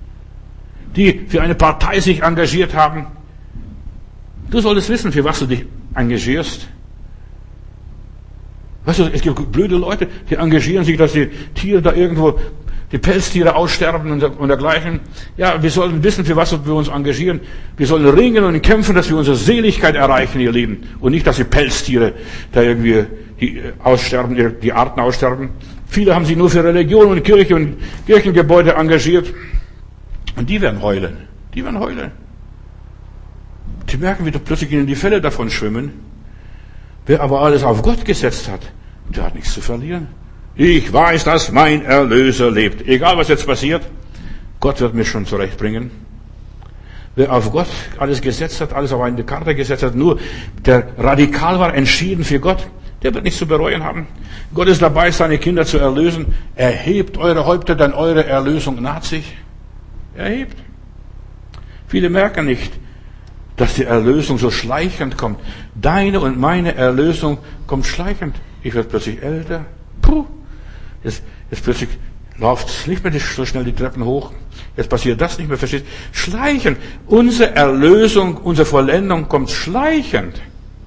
Speaker 1: die für eine Partei sich engagiert haben. Du solltest wissen, für was du dich engagierst. Weißt du, es gibt blöde Leute, die engagieren sich, dass die Tiere da irgendwo, die Pelztiere aussterben und, und dergleichen. Ja, wir sollten wissen, für was wir uns engagieren. Wir sollen ringen und kämpfen, dass wir unsere Seligkeit erreichen, ihr Lieben. Und nicht, dass die Pelztiere da irgendwie die aussterben, die Arten aussterben. Viele haben sich nur für Religion und Kirche und Kirchengebäude engagiert. Und die werden heulen. Die werden heulen. Die merken, wie plötzlich ihnen die Fälle davon schwimmen. Wer aber alles auf Gott gesetzt hat, der hat nichts zu verlieren. Ich weiß, dass mein Erlöser lebt. Egal, was jetzt passiert, Gott wird mich schon zurechtbringen. Wer auf Gott alles gesetzt hat, alles auf eine Karte gesetzt hat, nur der radikal war, entschieden für Gott, der wird nichts zu bereuen haben. Gott ist dabei, seine Kinder zu erlösen. Erhebt eure Häupter, denn eure Erlösung naht sich. Erhebt. Viele merken nicht, dass die Erlösung so schleichend kommt. Deine und meine Erlösung kommt schleichend. Ich werde plötzlich älter. Puh. Jetzt, jetzt plötzlich läuft es nicht mehr so schnell die Treppen hoch. Jetzt passiert das nicht mehr. Verstehst? Schleichend. Unsere Erlösung, unsere Vollendung kommt schleichend.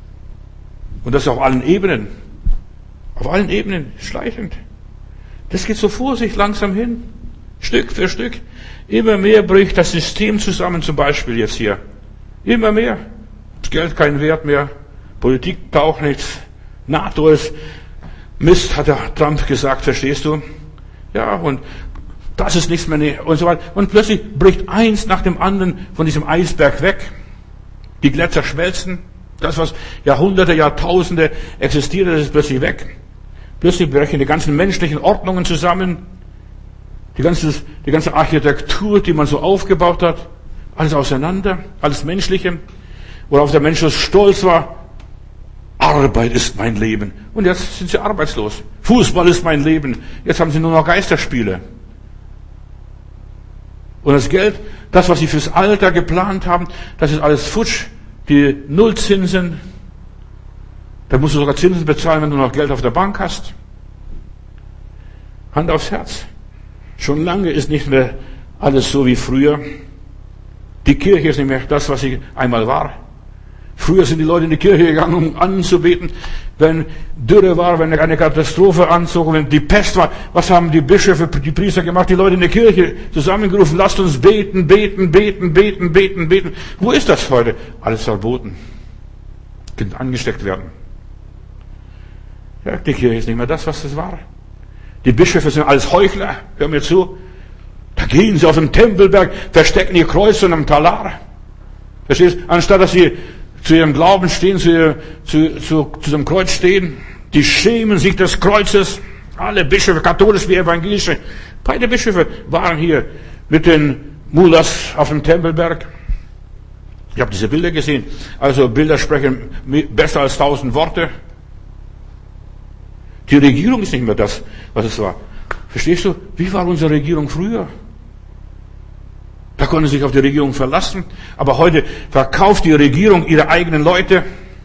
Speaker 1: Und das auf allen Ebenen. Auf allen Ebenen schleichend. Das geht so vor sich langsam hin. Stück für Stück. Immer mehr bricht das System zusammen, zum Beispiel jetzt hier. Immer mehr. Das Geld keinen Wert mehr. Politik taucht nichts. NATO ist Mist, hat der Trump gesagt, verstehst du? Ja, und das ist nichts mehr, und so weiter. Und plötzlich bricht eins nach dem anderen von diesem Eisberg weg. Die Gletscher schmelzen. Das, was Jahrhunderte, Jahrtausende existiert, das ist plötzlich weg. Plötzlich brechen die ganzen menschlichen Ordnungen zusammen. Die ganze, die ganze Architektur, die man so aufgebaut hat. Alles auseinander, alles Menschliche, worauf der Mensch so stolz war. Arbeit ist mein Leben. Und jetzt sind sie arbeitslos. Fußball ist mein Leben. Jetzt haben sie nur noch Geisterspiele. Und das Geld, das, was sie fürs Alter geplant haben, das ist alles futsch. Die Nullzinsen. Da musst du sogar Zinsen bezahlen, wenn du noch Geld auf der Bank hast. Hand aufs Herz. Schon lange ist nicht mehr alles so wie früher. Die Kirche ist nicht mehr das, was sie einmal war. Früher sind die Leute in die Kirche gegangen, um anzubeten. Wenn Dürre war, wenn eine Katastrophe anzog, wenn die Pest war, was haben die Bischöfe, die Priester gemacht? Die Leute in der Kirche zusammengerufen, lasst uns beten, beten, beten, beten, beten, beten. Wo ist das heute? Alles verboten. Kind angesteckt werden. Ja, die Kirche ist nicht mehr das, was es war. Die Bischöfe sind alles Heuchler. Hör mir zu. Da gehen sie auf den Tempelberg, verstecken ihr Kreuz unterm Talar. Verstehst? Anstatt dass sie zu ihrem Glauben stehen, zu, zu, zu, zu dem Kreuz stehen, die schämen sich des Kreuzes. Alle Bischöfe, katholisch wie evangelische. Beide Bischöfe waren hier mit den Mullahs auf dem Tempelberg. Ich habe diese Bilder gesehen. Also Bilder sprechen besser als tausend Worte. Die Regierung ist nicht mehr das, was es war. Verstehst du? Wie war unsere Regierung früher? Da konnte sich auf die Regierung verlassen. Aber heute verkauft die Regierung ihre eigenen Leute.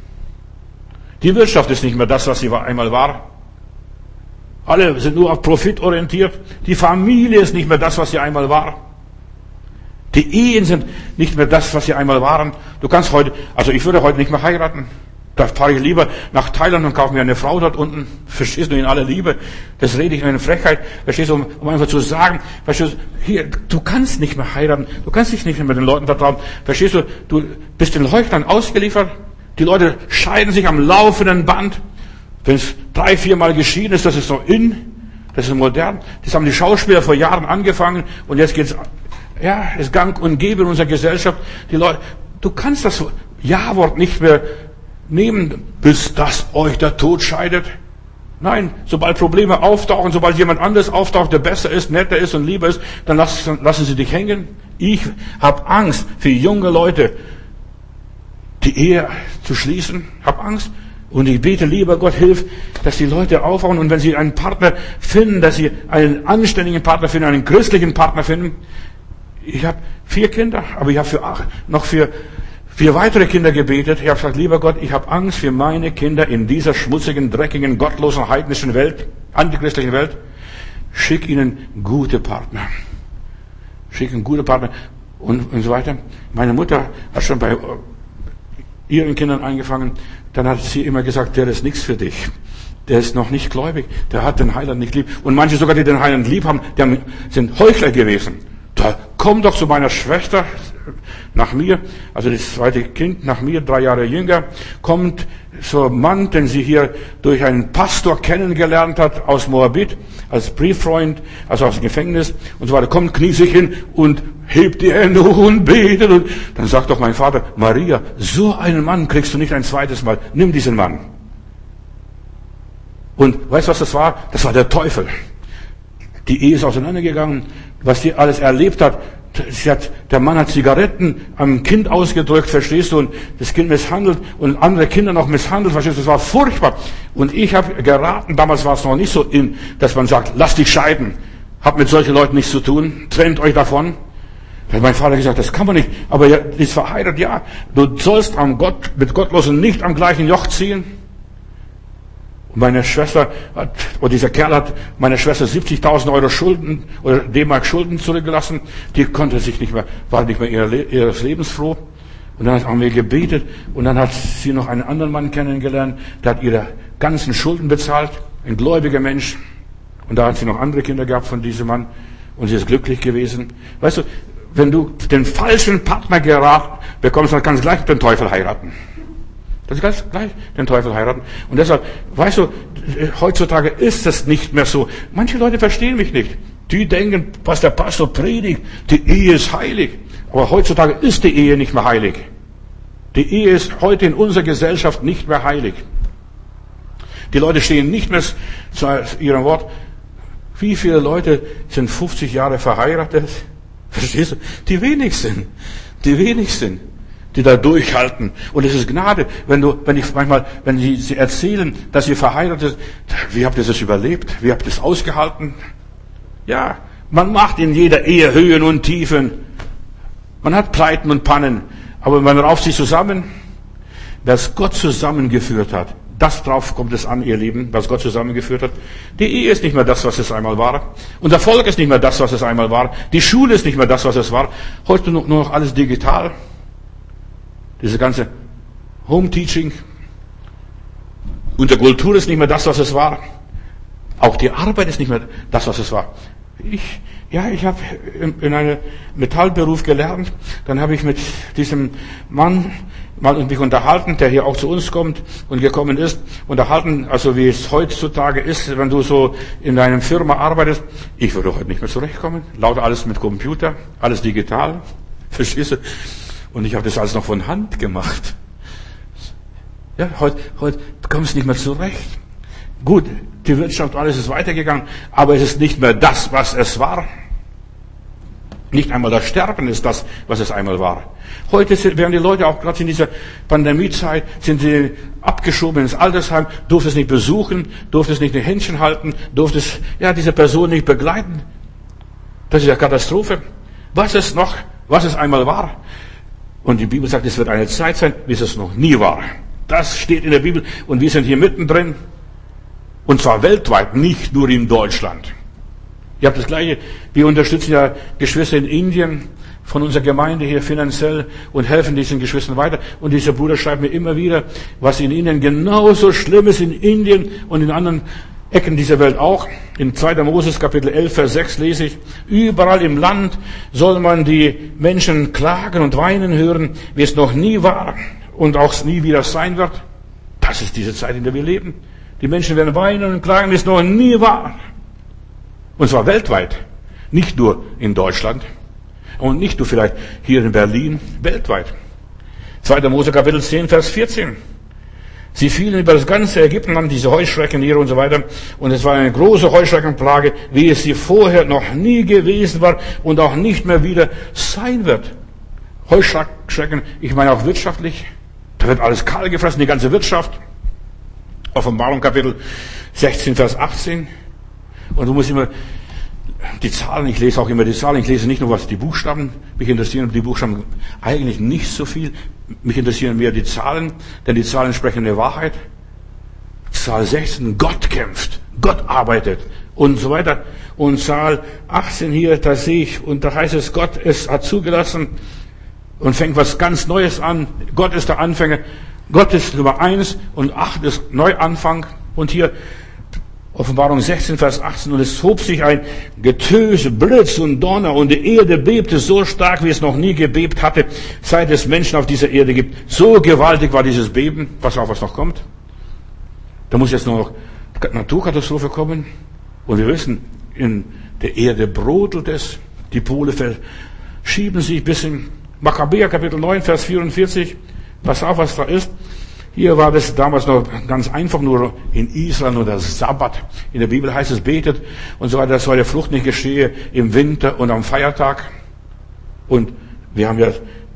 Speaker 1: Die Wirtschaft ist nicht mehr das, was sie einmal war. Alle sind nur auf Profit orientiert. Die Familie ist nicht mehr das, was sie einmal war. Die Ehen sind nicht mehr das, was sie einmal waren. Du kannst heute, also ich würde heute nicht mehr heiraten. Da fahre ich lieber nach Thailand und kaufe mir eine Frau dort unten. Verstehst du, in aller Liebe. Das rede ich in einer Frechheit. Verstehst du, um, um einfach zu sagen, verstehst du, hier, du kannst nicht mehr heiraten. Du kannst dich nicht mehr mit den Leuten vertrauen. Verstehst du, du bist den Heuchlern ausgeliefert. Die Leute scheiden sich am laufenden Band. Wenn es drei, viermal geschieden ist, das ist so in, das ist modern. Das haben die Schauspieler vor Jahren angefangen und jetzt geht's, ja, ist gang und gäbe in unserer Gesellschaft. Die Leute, du kannst das Ja-Wort nicht mehr nehmen, bis das euch der Tod scheidet. Nein, sobald Probleme auftauchen, sobald jemand anderes auftaucht, der besser ist, netter ist und lieber ist, dann lassen, lassen sie dich hängen. Ich habe Angst für junge Leute, die Ehe zu schließen. Habe Angst. Und ich bete, lieber Gott, hilf, dass die Leute aufwachen und wenn sie einen Partner finden, dass sie einen anständigen Partner finden, einen christlichen Partner finden. Ich habe vier Kinder, aber ich habe für acht, noch für vier weitere Kinder gebetet. Ich habe gesagt, lieber Gott, ich habe Angst für meine Kinder in dieser schmutzigen, dreckigen, gottlosen, heidnischen Welt, antichristlichen Welt. Schick ihnen gute Partner. Schick ihnen gute Partner und, und so weiter. Meine Mutter hat schon bei ihren Kindern angefangen. Dann hat sie immer gesagt, der ist nichts für dich. Der ist noch nicht gläubig. Der hat den Heiland nicht lieb. Und manche sogar, die den Heiland lieb haben, die haben, sind Heuchler gewesen. Da komm doch zu meiner Schwester nach mir, also das zweite Kind nach mir, drei Jahre jünger, kommt so ein Mann, den sie hier durch einen Pastor kennengelernt hat aus Moabit, als Brieffreund, also aus dem Gefängnis und so weiter, kommt, kniet sich hin und hebt die Hände hoch und betet. Und dann sagt doch mein Vater, Maria, so einen Mann kriegst du nicht ein zweites Mal, nimm diesen Mann. Und weißt du, was das war? Das war der Teufel. Die Ehe ist auseinandergegangen, was die alles erlebt hat. Sie hat, der Mann hat Zigaretten am Kind ausgedrückt, verstehst du, und das Kind misshandelt und andere Kinder noch misshandelt, verstehst du, das war furchtbar. Und ich habe geraten, damals war es noch nicht so in, dass man sagt, lass dich scheiden, habt mit solchen Leuten nichts zu tun, trennt euch davon. Da hat mein Vater gesagt, das kann man nicht, aber ja, die ist verheiratet, ja, du sollst am Gott, mit Gottlosen nicht am gleichen Joch ziehen. Und meine Schwester hat, oder dieser Kerl hat meiner Schwester siebzigtausend Euro Schulden oder D-Mark Schulden zurückgelassen. Die konnte sich nicht mehr, war nicht mehr ihres Lebens froh. Und dann haben wir gebetet und dann hat sie noch einen anderen Mann kennengelernt, der hat ihre ganzen Schulden bezahlt, ein gläubiger Mensch. Und da hat sie noch andere Kinder gehabt von diesem Mann und sie ist glücklich gewesen. Weißt du, wenn du den falschen Partner geraten bekommst, dann kannst du gleich den Teufel heiraten. Das ist ganz gleich, den Teufel heiraten. Und deshalb, weißt du, heutzutage ist es nicht mehr so. Manche Leute verstehen mich nicht. Die denken, was der Pastor predigt, die Ehe ist heilig. Aber heutzutage ist die Ehe nicht mehr heilig. Die Ehe ist heute in unserer Gesellschaft nicht mehr heilig. Die Leute stehen nicht mehr zu ihrem Wort. Wie viele Leute sind fünfzig Jahre verheiratet? Verstehst du? Die wenigsten. Die wenigsten. Die da durchhalten. Und es ist Gnade, wenn du, wenn ich manchmal, wenn sie, sie erzählen, dass ihr verheiratet, wie habt ihr das überlebt? Wie habt ihr das ausgehalten? Ja, man macht in jeder Ehe Höhen und Tiefen. Man hat Pleiten und Pannen. Aber man rauft sich zusammen. Wer es Gott zusammengeführt hat, das drauf kommt es an, ihr Lieben, was Gott zusammengeführt hat. Die Ehe ist nicht mehr das, was es einmal war. Unser Volk ist nicht mehr das, was es einmal war. Die Schule ist nicht mehr das, was es war. Heute nur noch alles digital. Diese ganze Home Teaching. Unsere Kultur ist nicht mehr das, was es war. Auch die Arbeit ist nicht mehr das, was es war. Ich, ja, ich habe in einem Metallberuf gelernt. Dann habe ich mit diesem Mann mal mich unterhalten, der hier auch zu uns kommt und gekommen ist. Unterhalten, also wie es heutzutage ist, wenn du so in deiner Firma arbeitest. Ich würde heute nicht mehr zurechtkommen. Lauter alles mit Computer, alles digital. Verstehst du? Und ich habe das alles noch von Hand gemacht. Ja, heute, heute kommst du nicht mehr zurecht. Gut, die Wirtschaft, alles ist weitergegangen, aber es ist nicht mehr das, was es war. Nicht einmal das Sterben ist das, was es einmal war. Heute werden die Leute auch gerade in dieser Pandemiezeit, sind sie abgeschoben ins Altersheim, durfte es nicht besuchen, durfte es nicht ein Händchen halten, durfte es, ja, diese Person nicht begleiten. Das ist ja Katastrophe. Was es noch, was es einmal war. Und die Bibel sagt, es wird eine Zeit sein, wie es noch nie war. Das steht in der Bibel und wir sind hier mittendrin. Und zwar weltweit, nicht nur in Deutschland. Ihr habt das Gleiche. Wir unterstützen ja Geschwister in Indien von unserer Gemeinde hier finanziell und helfen diesen Geschwistern weiter. Und dieser Bruder schreibt mir immer wieder, was in Indien genauso schlimm ist, in Indien und in anderen Ecken dieser Welt auch. In zweiter Moses Kapitel elf, Vers sechs lese ich, überall im Land soll man die Menschen klagen und weinen hören, wie es noch nie war und auch nie wieder sein wird. Das ist diese Zeit, in der wir leben. Die Menschen werden weinen und klagen, wie es noch nie war. Und zwar weltweit. Nicht nur in Deutschland. Und nicht nur vielleicht hier in Berlin. Weltweit. zweiter Mose Kapitel zehn, Vers vierzehn. Sie fielen über das ganze Ägyptenland, diese Heuschrecken hier und so weiter. Und es war eine große Heuschreckenplage, wie es sie vorher noch nie gewesen war und auch nicht mehr wieder sein wird. Heuschrecken, ich meine auch wirtschaftlich. Da wird alles kahl gefressen, die ganze Wirtschaft. Offenbarung Kapitel sechzehn, Vers achtzehn. Und du musst immer die Zahlen, ich lese auch immer die Zahlen, ich lese nicht nur, was die Buchstaben, mich interessieren die Buchstaben eigentlich nicht so viel. Mich interessieren mehr die Zahlen, denn die Zahlen sprechen eine Wahrheit. Zahl sechzehn, Gott kämpft, Gott arbeitet und so weiter. Und Zahl achtzehn hier, da sehe ich, und da heißt es, Gott es hat zugelassen und fängt was ganz Neues an. Gott ist der Anfänger. Gott ist Nummer eins und acht ist Neuanfang. Und hier Offenbarung sechzehn, Vers achtzehn. Und es hob sich ein Getöse, Blitz und Donner und die Erde bebte so stark, wie es noch nie gebebt hatte, seit es Menschen auf dieser Erde gibt. So gewaltig war dieses Beben. Pass auf, was noch kommt. Da muss jetzt noch Naturkatastrophe kommen. Und wir wissen, in der Erde brodelt es. Die Pole verschieben sich bis in Makkabäer, Kapitel neun, Vers vierundvierzig. Pass auf, was da ist. Hier war das damals noch ganz einfach, nur in Israel nur der Sabbat. In der Bibel heißt es, betet und so weiter, dass eure Flucht nicht geschehe im Winter und am Feiertag. Und wir haben ja,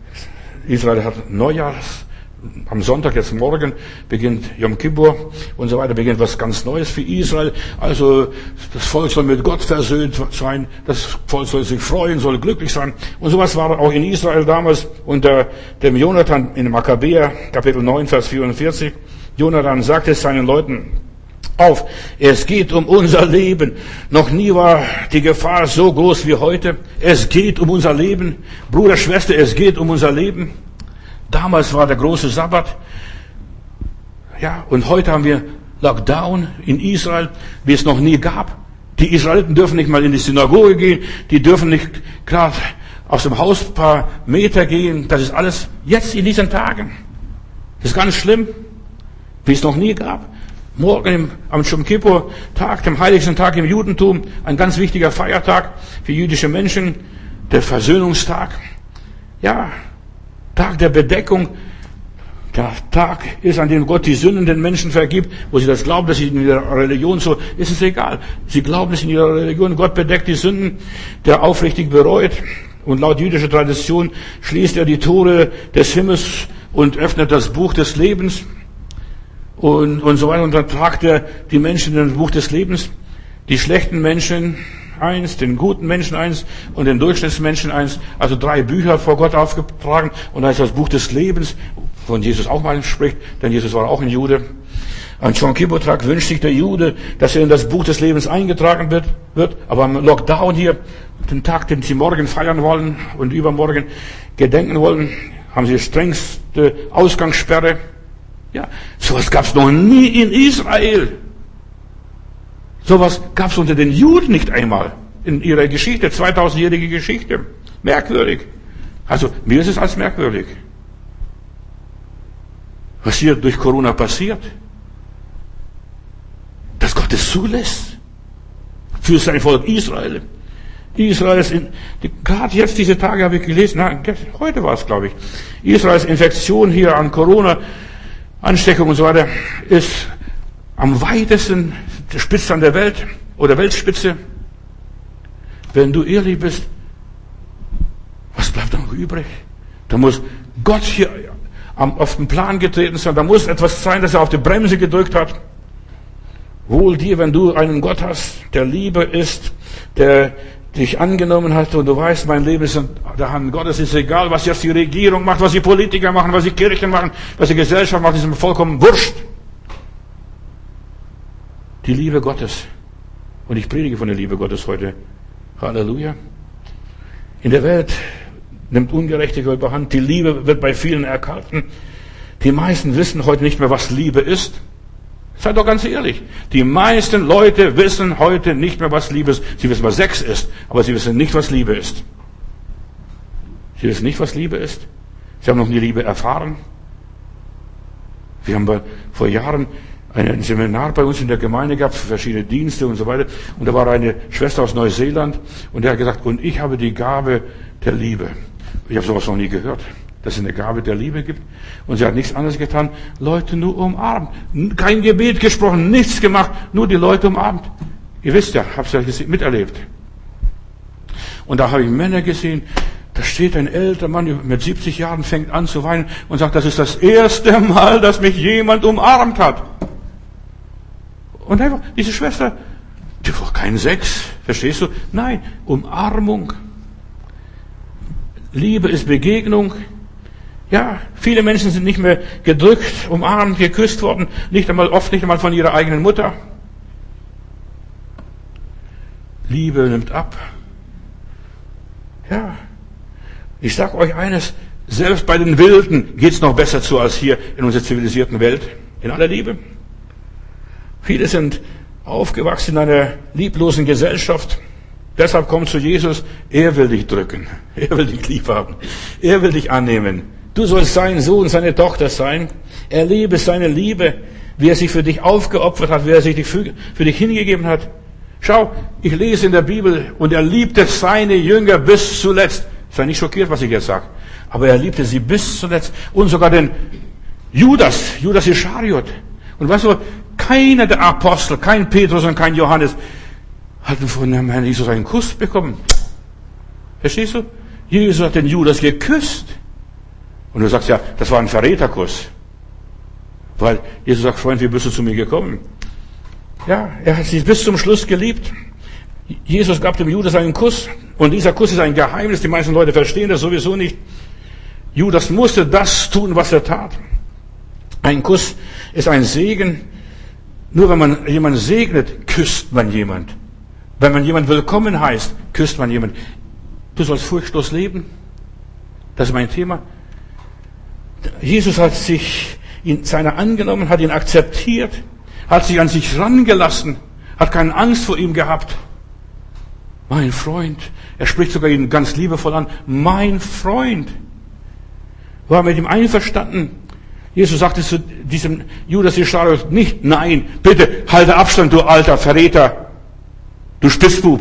Speaker 1: Israel hat Neujahrs, am Sonntag, jetzt morgen, beginnt Yom Kippur und so weiter, beginnt was ganz Neues für Israel. Also das Volk soll mit Gott versöhnt sein, das Volk soll sich freuen, soll glücklich sein. Und sowas war auch in Israel damals unter dem Jonathan in Makkabäer, Kapitel neun, Vers vierundvierzig. Jonathan sagte seinen Leuten, auf, es geht um unser Leben. Noch nie war die Gefahr so groß wie heute. Es geht um unser Leben. Bruder, Schwester, es geht um unser Leben. Damals war der große Sabbat. Ja, und heute haben wir Lockdown in Israel, wie es noch nie gab. Die Israeliten dürfen nicht mal in die Synagoge gehen. Die dürfen nicht gerade aus dem Haus ein paar Meter gehen. Das ist alles jetzt in diesen Tagen. Das ist ganz schlimm, wie es noch nie gab. Morgen am Yom Kippur Tag, dem heiligsten Tag im Judentum, ein ganz wichtiger Feiertag für jüdische Menschen, der Versöhnungstag. Ja, Tag der Bedeckung. Der Tag ist, an dem Gott die Sünden den Menschen vergibt, wo sie das glauben, dass sie in ihrer Religion so, ist es egal. Sie glauben es in ihrer Religion, Gott bedeckt die Sünden, der aufrichtig bereut. Und laut jüdischer Tradition schließt er die Tore des Himmels und öffnet das Buch des Lebens. Und, und so weiter. Und dann tragt er die Menschen in das Buch des Lebens. Die schlechten Menschen eins, den guten Menschen eins und den Durchschnittsmenschen eins. Also drei Bücher vor Gott aufgetragen. Und da ist das Buch des Lebens, von Jesus auch mal spricht, denn Jesus war auch ein Jude. An Yom Kippur Tag wünscht sich der Jude, dass er in das Buch des Lebens eingetragen wird, wird. Aber am Lockdown hier, den Tag, den sie morgen feiern wollen und übermorgen gedenken wollen, haben sie strengste Ausgangssperre. Ja, sowas gab es noch nie in Israel. Sowas gab es unter den Juden nicht einmal in ihrer Geschichte, zweitausendjährige Geschichte. Merkwürdig. Also mir ist es als merkwürdig. Was hier durch Corona passiert, dass Gott es zulässt für sein Volk Israel. Israels, in, gerade jetzt diese Tage habe ich gelesen, na, heute war es, glaube ich, Israels Infektion hier an Corona, Ansteckung und so weiter, ist am weitesten der Spitze an der Welt oder Weltspitze. Wenn du ehrlich bist, was bleibt dann noch übrig? Da muss Gott hier auf den Plan getreten sein, da muss etwas sein, dass er auf die Bremse gedrückt hat. Wohl dir, wenn du einen Gott hast, der Liebe ist, der dich angenommen hat und du weißt, mein Leben ist in der Hand Gottes, ist egal, was jetzt die Regierung macht, was die Politiker machen, was die Kirchen machen, was die Gesellschaft macht, ist mir vollkommen wurscht. Die Liebe Gottes. Und ich predige von der Liebe Gottes heute. Halleluja. In der Welt nimmt Ungerechtigkeit überhand. Die Liebe wird bei vielen erkalten. Die meisten wissen heute nicht mehr, was Liebe ist. Seid doch ganz ehrlich. Die meisten Leute wissen heute nicht mehr, was Liebe ist. Sie wissen, was Sex ist, aber sie wissen nicht, was Liebe ist. Sie wissen nicht, was Liebe ist. Sie haben noch nie Liebe erfahren. Wir haben vor Jahren ein Seminar bei uns in der Gemeinde gehabt für verschiedene Dienste und so weiter. Und da war eine Schwester aus Neuseeland und die hat gesagt, und ich habe die Gabe der Liebe. Ich habe sowas noch nie gehört, dass es eine Gabe der Liebe gibt. Und sie hat nichts anderes getan, Leute nur umarmt. Kein Gebet gesprochen, nichts gemacht, nur die Leute umarmt. Ihr wisst ja, habt es ja miterlebt. Und da habe ich Männer gesehen, da steht ein älterer Mann mit siebzig Jahren, fängt an zu weinen und sagt, das ist das erste Mal, dass mich jemand umarmt hat. Und einfach, diese Schwester, die war kein Sex, verstehst du? Nein, Umarmung. Liebe ist Begegnung. Ja, viele Menschen sind nicht mehr gedrückt, umarmt, geküsst worden, nicht einmal, oft nicht einmal von ihrer eigenen Mutter. Liebe nimmt ab. Ja, ich sag euch eines, selbst bei den Wilden geht's noch besser zu als hier in unserer zivilisierten Welt. In aller Liebe. Viele sind aufgewachsen in einer lieblosen Gesellschaft. Deshalb komm zu Jesus. Er will dich drücken. Er will dich lieb haben. Er will dich annehmen. Du sollst sein Sohn, seine Tochter sein. Erlebe seine Liebe, wie er sich für dich aufgeopfert hat, wie er sich für, für dich hingegeben hat. Schau, ich lese in der Bibel, und er liebte seine Jünger bis zuletzt. Sei nicht schockiert, was ich jetzt sage. Aber er liebte sie bis zuletzt. Und sogar den Judas, Judas Ischariot. Und weißt du, keiner der Apostel, kein Petrus und kein Johannes, hatten von dem Herrn Jesus einen Kuss bekommen. Verstehst du? Jesus hat den Judas geküsst. Und du sagst ja, das war ein Verräterkuss. Weil Jesus sagt, Freund, wie bist du zu mir gekommen? Ja, er hat sie bis zum Schluss geliebt. Jesus gab dem Judas einen Kuss. Und dieser Kuss ist ein Geheimnis. Die meisten Leute verstehen das sowieso nicht. Judas musste das tun, was er tat. Ein Kuss ist ein Segen. Nur wenn man jemanden segnet, küsst man jemand. Wenn man jemand willkommen heißt, küsst man jemand. Du sollst furchtlos leben. Das ist mein Thema. Jesus hat sich ihn seiner angenommen, hat ihn akzeptiert, hat sich an sich rangelassen, hat keine Angst vor ihm gehabt. Mein Freund. Er spricht sogar ihn ganz liebevoll an. Mein Freund. War mit ihm einverstanden. Jesus sagte zu diesem Judas Ischariot nicht, nein, bitte, halte Abstand, du alter Verräter, du Spitzbub.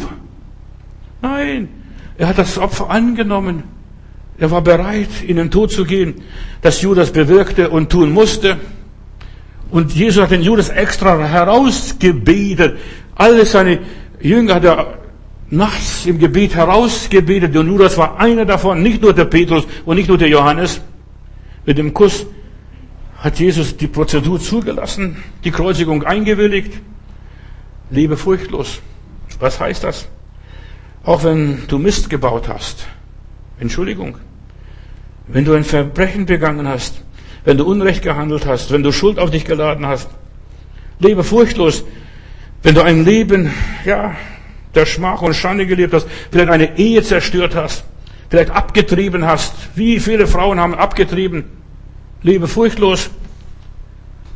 Speaker 1: Nein, er hat das Opfer angenommen. Er war bereit, in den Tod zu gehen, das Judas bewirkte und tun musste. Und Jesus hat den Judas extra herausgebetet. Alle seine Jünger hat er nachts im Gebet herausgebetet. Und Judas war einer davon, nicht nur der Petrus und nicht nur der Johannes. Mit dem Kuss hat Jesus die Prozedur zugelassen, die Kreuzigung eingewilligt. Lebe furchtlos. Was heißt das? Auch wenn du Mist gebaut hast. Entschuldigung. Wenn du ein Verbrechen begangen hast, wenn du Unrecht gehandelt hast, wenn du Schuld auf dich geladen hast, lebe furchtlos. Wenn du ein Leben, ja, der Schmach und Schande gelebt hast, vielleicht eine Ehe zerstört hast, vielleicht abgetrieben hast, wie viele Frauen haben abgetrieben, lebe furchtlos.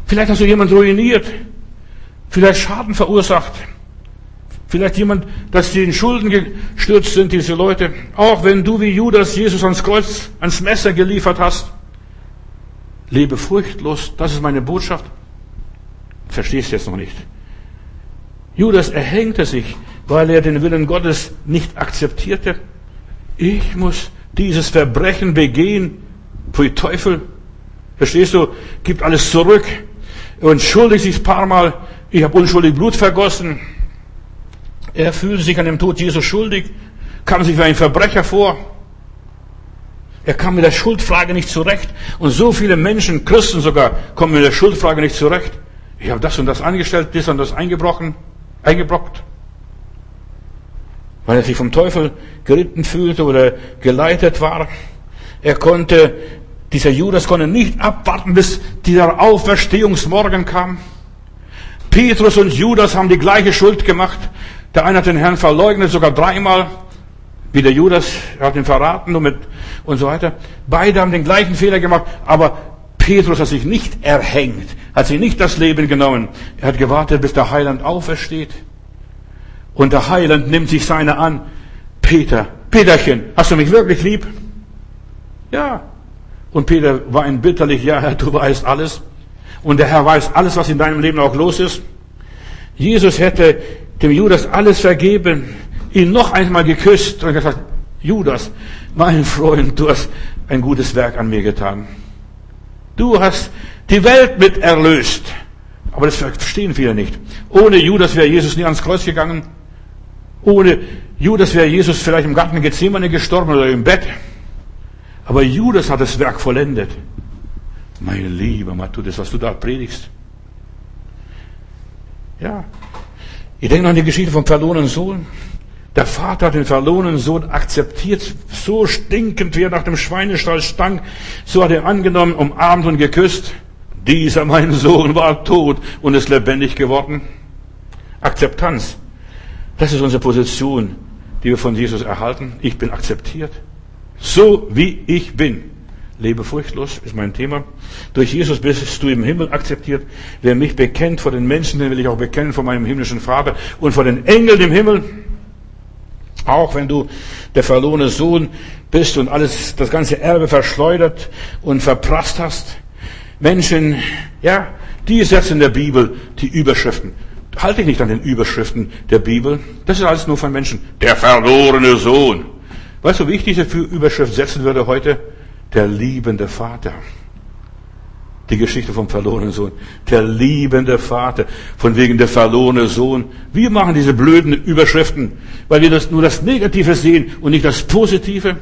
Speaker 1: Vielleicht hast du jemanden ruiniert. Vielleicht Schaden verursacht. Vielleicht jemand, dass die in Schulden gestürzt sind, diese Leute. Auch wenn du wie Judas Jesus ans Kreuz, ans Messer geliefert hast. Lebe furchtlos. Das ist meine Botschaft. Verstehst du jetzt noch nicht? Judas erhängte sich, weil er den Willen Gottes nicht akzeptierte. Ich muss dieses Verbrechen begehen. Pfui Teufel. Verstehst du? Gibt alles zurück. Und schuldig sich ein paar Mal. Ich habe unschuldig Blut vergossen. Er fühlte sich an dem Tod Jesus schuldig, kam sich wie ein Verbrecher vor. Er kam mit der Schuldfrage nicht zurecht. Und so viele Menschen, Christen sogar, kommen mit der Schuldfrage nicht zurecht. Ich habe das und das angestellt, das und das eingebrochen, eingebrockt. Weil er sich vom Teufel geritten fühlte oder geleitet war. Er konnte, dieser Judas konnte nicht abwarten, bis dieser Auferstehungsmorgen kam. Petrus und Judas haben die gleiche Schuld gemacht. Der eine hat den Herrn verleugnet, sogar dreimal, wie der Judas, er hat ihn verraten und, mit, und so weiter. Beide haben den gleichen Fehler gemacht, aber Petrus hat sich nicht erhängt, hat sich nicht das Leben genommen. Er hat gewartet, bis der Heiland aufersteht. Und der Heiland nimmt sich seiner an. Peter, Peterchen, hast du mich wirklich lieb? Ja. Und Peter weint bitterlich, ja Herr, du weißt alles. Und der Herr weiß alles, was in deinem Leben auch los ist. Jesus hätte dem Judas alles vergeben, ihn noch einmal geküsst und gesagt, Judas, mein Freund, du hast ein gutes Werk an mir getan. Du hast die Welt mit erlöst. Aber das verstehen viele nicht. Ohne Judas wäre Jesus nie ans Kreuz gegangen. Ohne Judas wäre Jesus vielleicht im Garten Gethsemane gestorben oder im Bett. Aber Judas hat das Werk vollendet. Mein Lieber, Matthäus, was du da predigst. Ja. Ich denke noch an die Geschichte vom verlorenen Sohn. Der Vater hat den verlorenen Sohn akzeptiert, so stinkend wie er nach dem Schweinestall stank, so hat er angenommen, umarmt und geküsst. Dieser, mein Sohn, war tot und ist lebendig geworden. Akzeptanz. Das ist unsere Position, die wir von Jesus erhalten. Ich bin akzeptiert. So wie ich bin. Lebe furchtlos, ist mein Thema. Durch Jesus bist du im Himmel akzeptiert. Wer mich bekennt vor den Menschen, den will ich auch bekennen vor meinem himmlischen Vater und vor den Engeln im Himmel. Auch wenn du der verlorene Sohn bist und alles, das ganze Erbe verschleudert und verprasst hast. Menschen, ja, die setzen in der Bibel die Überschriften. Halte dich nicht an den Überschriften der Bibel. Das ist alles nur von Menschen. Der verlorene Sohn. Weißt du, wie ich diese Überschrift setzen würde heute? Der liebende Vater. Die Geschichte vom verlorenen Sohn. Der liebende Vater. Von wegen der verlorene Sohn. Wir machen diese blöden Überschriften, weil wir das, nur das Negative sehen und nicht das Positive.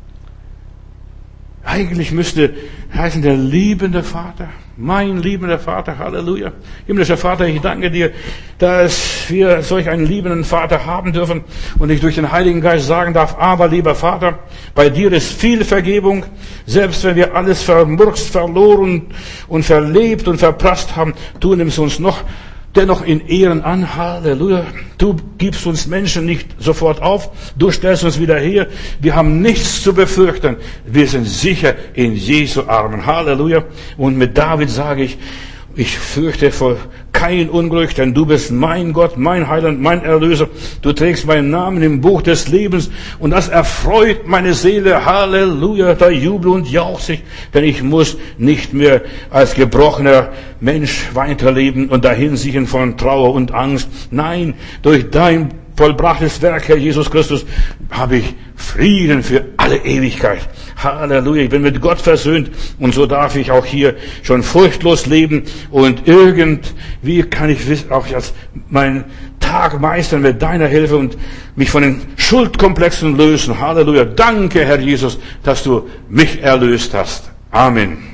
Speaker 1: Eigentlich müsste heißen der liebende Vater. Mein liebender Vater, Halleluja. Himmlischer Vater, ich danke dir, dass wir solch einen liebenden Vater haben dürfen und ich durch den Heiligen Geist sagen darf, aber lieber Vater, bei dir ist viel Vergebung, selbst wenn wir alles vermurkst, verloren und verlebt und verprasst haben, du nimmst uns noch dennoch in Ehren an, Halleluja. Du gibst uns Menschen nicht sofort auf, du stellst uns wieder her. Wir haben nichts zu befürchten. Wir sind sicher in Jesu Armen, Halleluja. Und mit David sage ich, ich fürchte vor kein Unglück, denn du bist mein Gott, mein Heiland, mein Erlöser. Du trägst meinen Namen im Buch des Lebens und das erfreut meine Seele. Halleluja, da jubel und jauchze ich, denn ich muss nicht mehr als gebrochener Mensch weiterleben und dahin siechen von Trauer und Angst. Nein, durch dein vollbrachtes Werk, Herr Jesus Christus, habe ich Frieden für alle Ewigkeit. Halleluja, ich bin mit Gott versöhnt und so darf ich auch hier schon furchtlos leben und irgendwie kann ich auch jetzt meinen Tag meistern mit deiner Hilfe und mich von den Schuldkomplexen lösen. Halleluja, danke Herr Jesus, dass du mich erlöst hast. Amen.